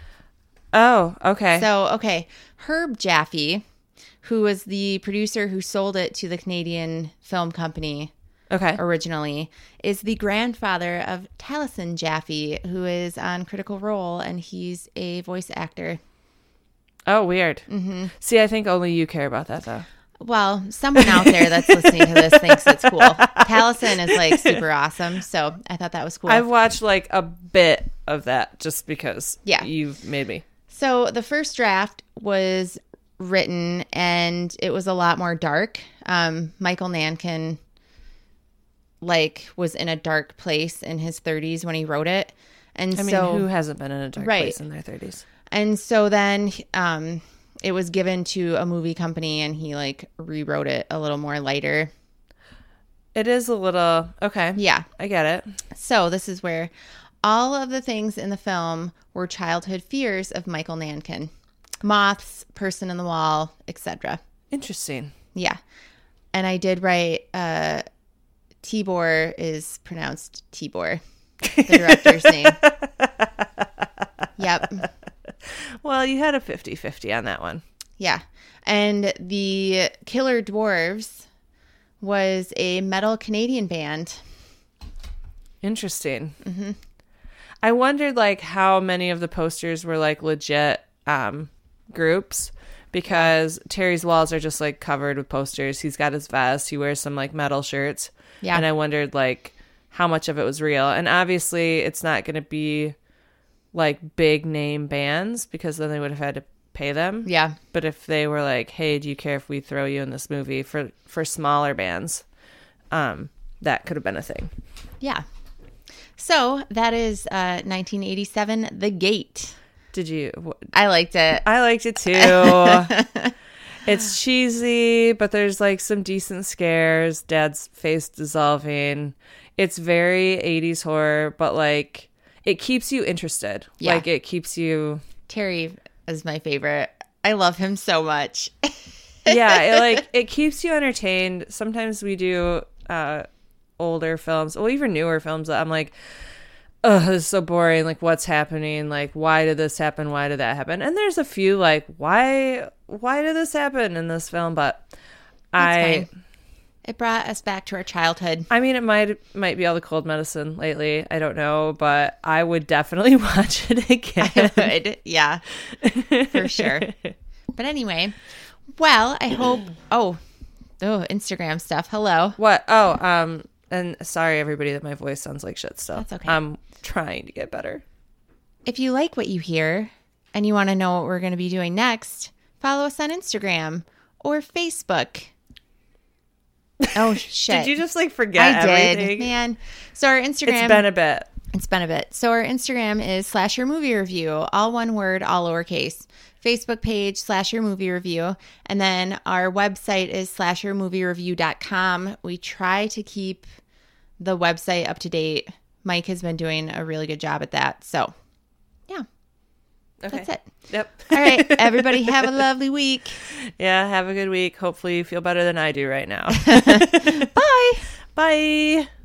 Oh, okay. So, okay. Herb Jaffe, who was the producer who sold it to the Canadian Film Company okay. originally, is the grandfather of Taliesin Jaffe, who is on Critical Role, and he's a voice actor. Oh, weird. Mm-hmm. See, I think only you care about that, though. Well, someone out there that's listening to this thinks it's cool. Taliesin is like super awesome, so I thought that was cool. I've watched like a bit of that just because Yeah. you've made me. So the first draft was written, and it was a lot more dark. Um, Michael Nankin like was in a dark place in his thirties when he wrote it. And I mean, so who hasn't been in a dark right. place in their thirties? And so then um, it was given to a movie company and he like rewrote it a little more lighter. It is a little, okay. Yeah. I get it. So this is where all of the things in the film were childhood fears of Michael Nankin. Moths, person in the wall, et cetera. Interesting. Yeah. And I did write uh, Tibor is pronounced Tibor, the director's name. Yep. Well, you had a fifty-fifty on that one. Yeah. And the Killer Dwarves was a metal Canadian band. Interesting. Mm-hmm. I wondered, like, how many of the posters were, like, legit um, groups, because Terry's walls are just, like, covered with posters. He's got his vest. He wears some, like, metal shirts. Yeah. And I wondered, like, how much of it was real. And obviously, it's not going to be, like, big name bands, because then they would have had to pay them. Yeah. But if they were like, hey, do you care if we throw you in this movie, for, for smaller bands, um, that could have been a thing. Yeah. So that is uh, nineteen eighty-seven, The Gate. Did you? Wh- I liked it. I liked it too. It's cheesy, but there's like some decent scares. Dad's face dissolving. It's very eighties horror, but like it keeps you interested. Yeah. Like it keeps you. Terry is my favorite. I love him so much. Yeah, it like it keeps you entertained. Sometimes we do uh, older films, well, even newer films that I'm like, oh, this is so boring. Like, what's happening? Like, why did this happen? Why did that happen? And there's a few like, why, why did this happen in this film? But That's I, fine. It brought us back to our childhood. I mean, it might might be all the cold medicine lately. I don't know, but I would definitely watch it again. I would, yeah, for sure. But anyway, well, I hope. Oh, oh, Instagram stuff. Hello. What? Oh, um, and sorry everybody that my voice sounds like shit still. That's okay. I'm trying to get better. If you like what you hear and you want to know what we're going to be doing next, follow us on Instagram or Facebook. Oh shit! Did you just like forget I everything? did, man. So our Instagram. It's been a bit. It's been a bit. So our Instagram is Slasher Movie Review, all one word, all lowercase. Facebook page, Slasher Movie Review. And then our website is slasher movie review dot com. We try to keep the website up to date. Mike has been doing a really good job at that. So, yeah. Okay. That's it. Yep. All right. Everybody have a lovely week. Yeah, have a good week. Hopefully you feel better than I do right now. Bye. Bye.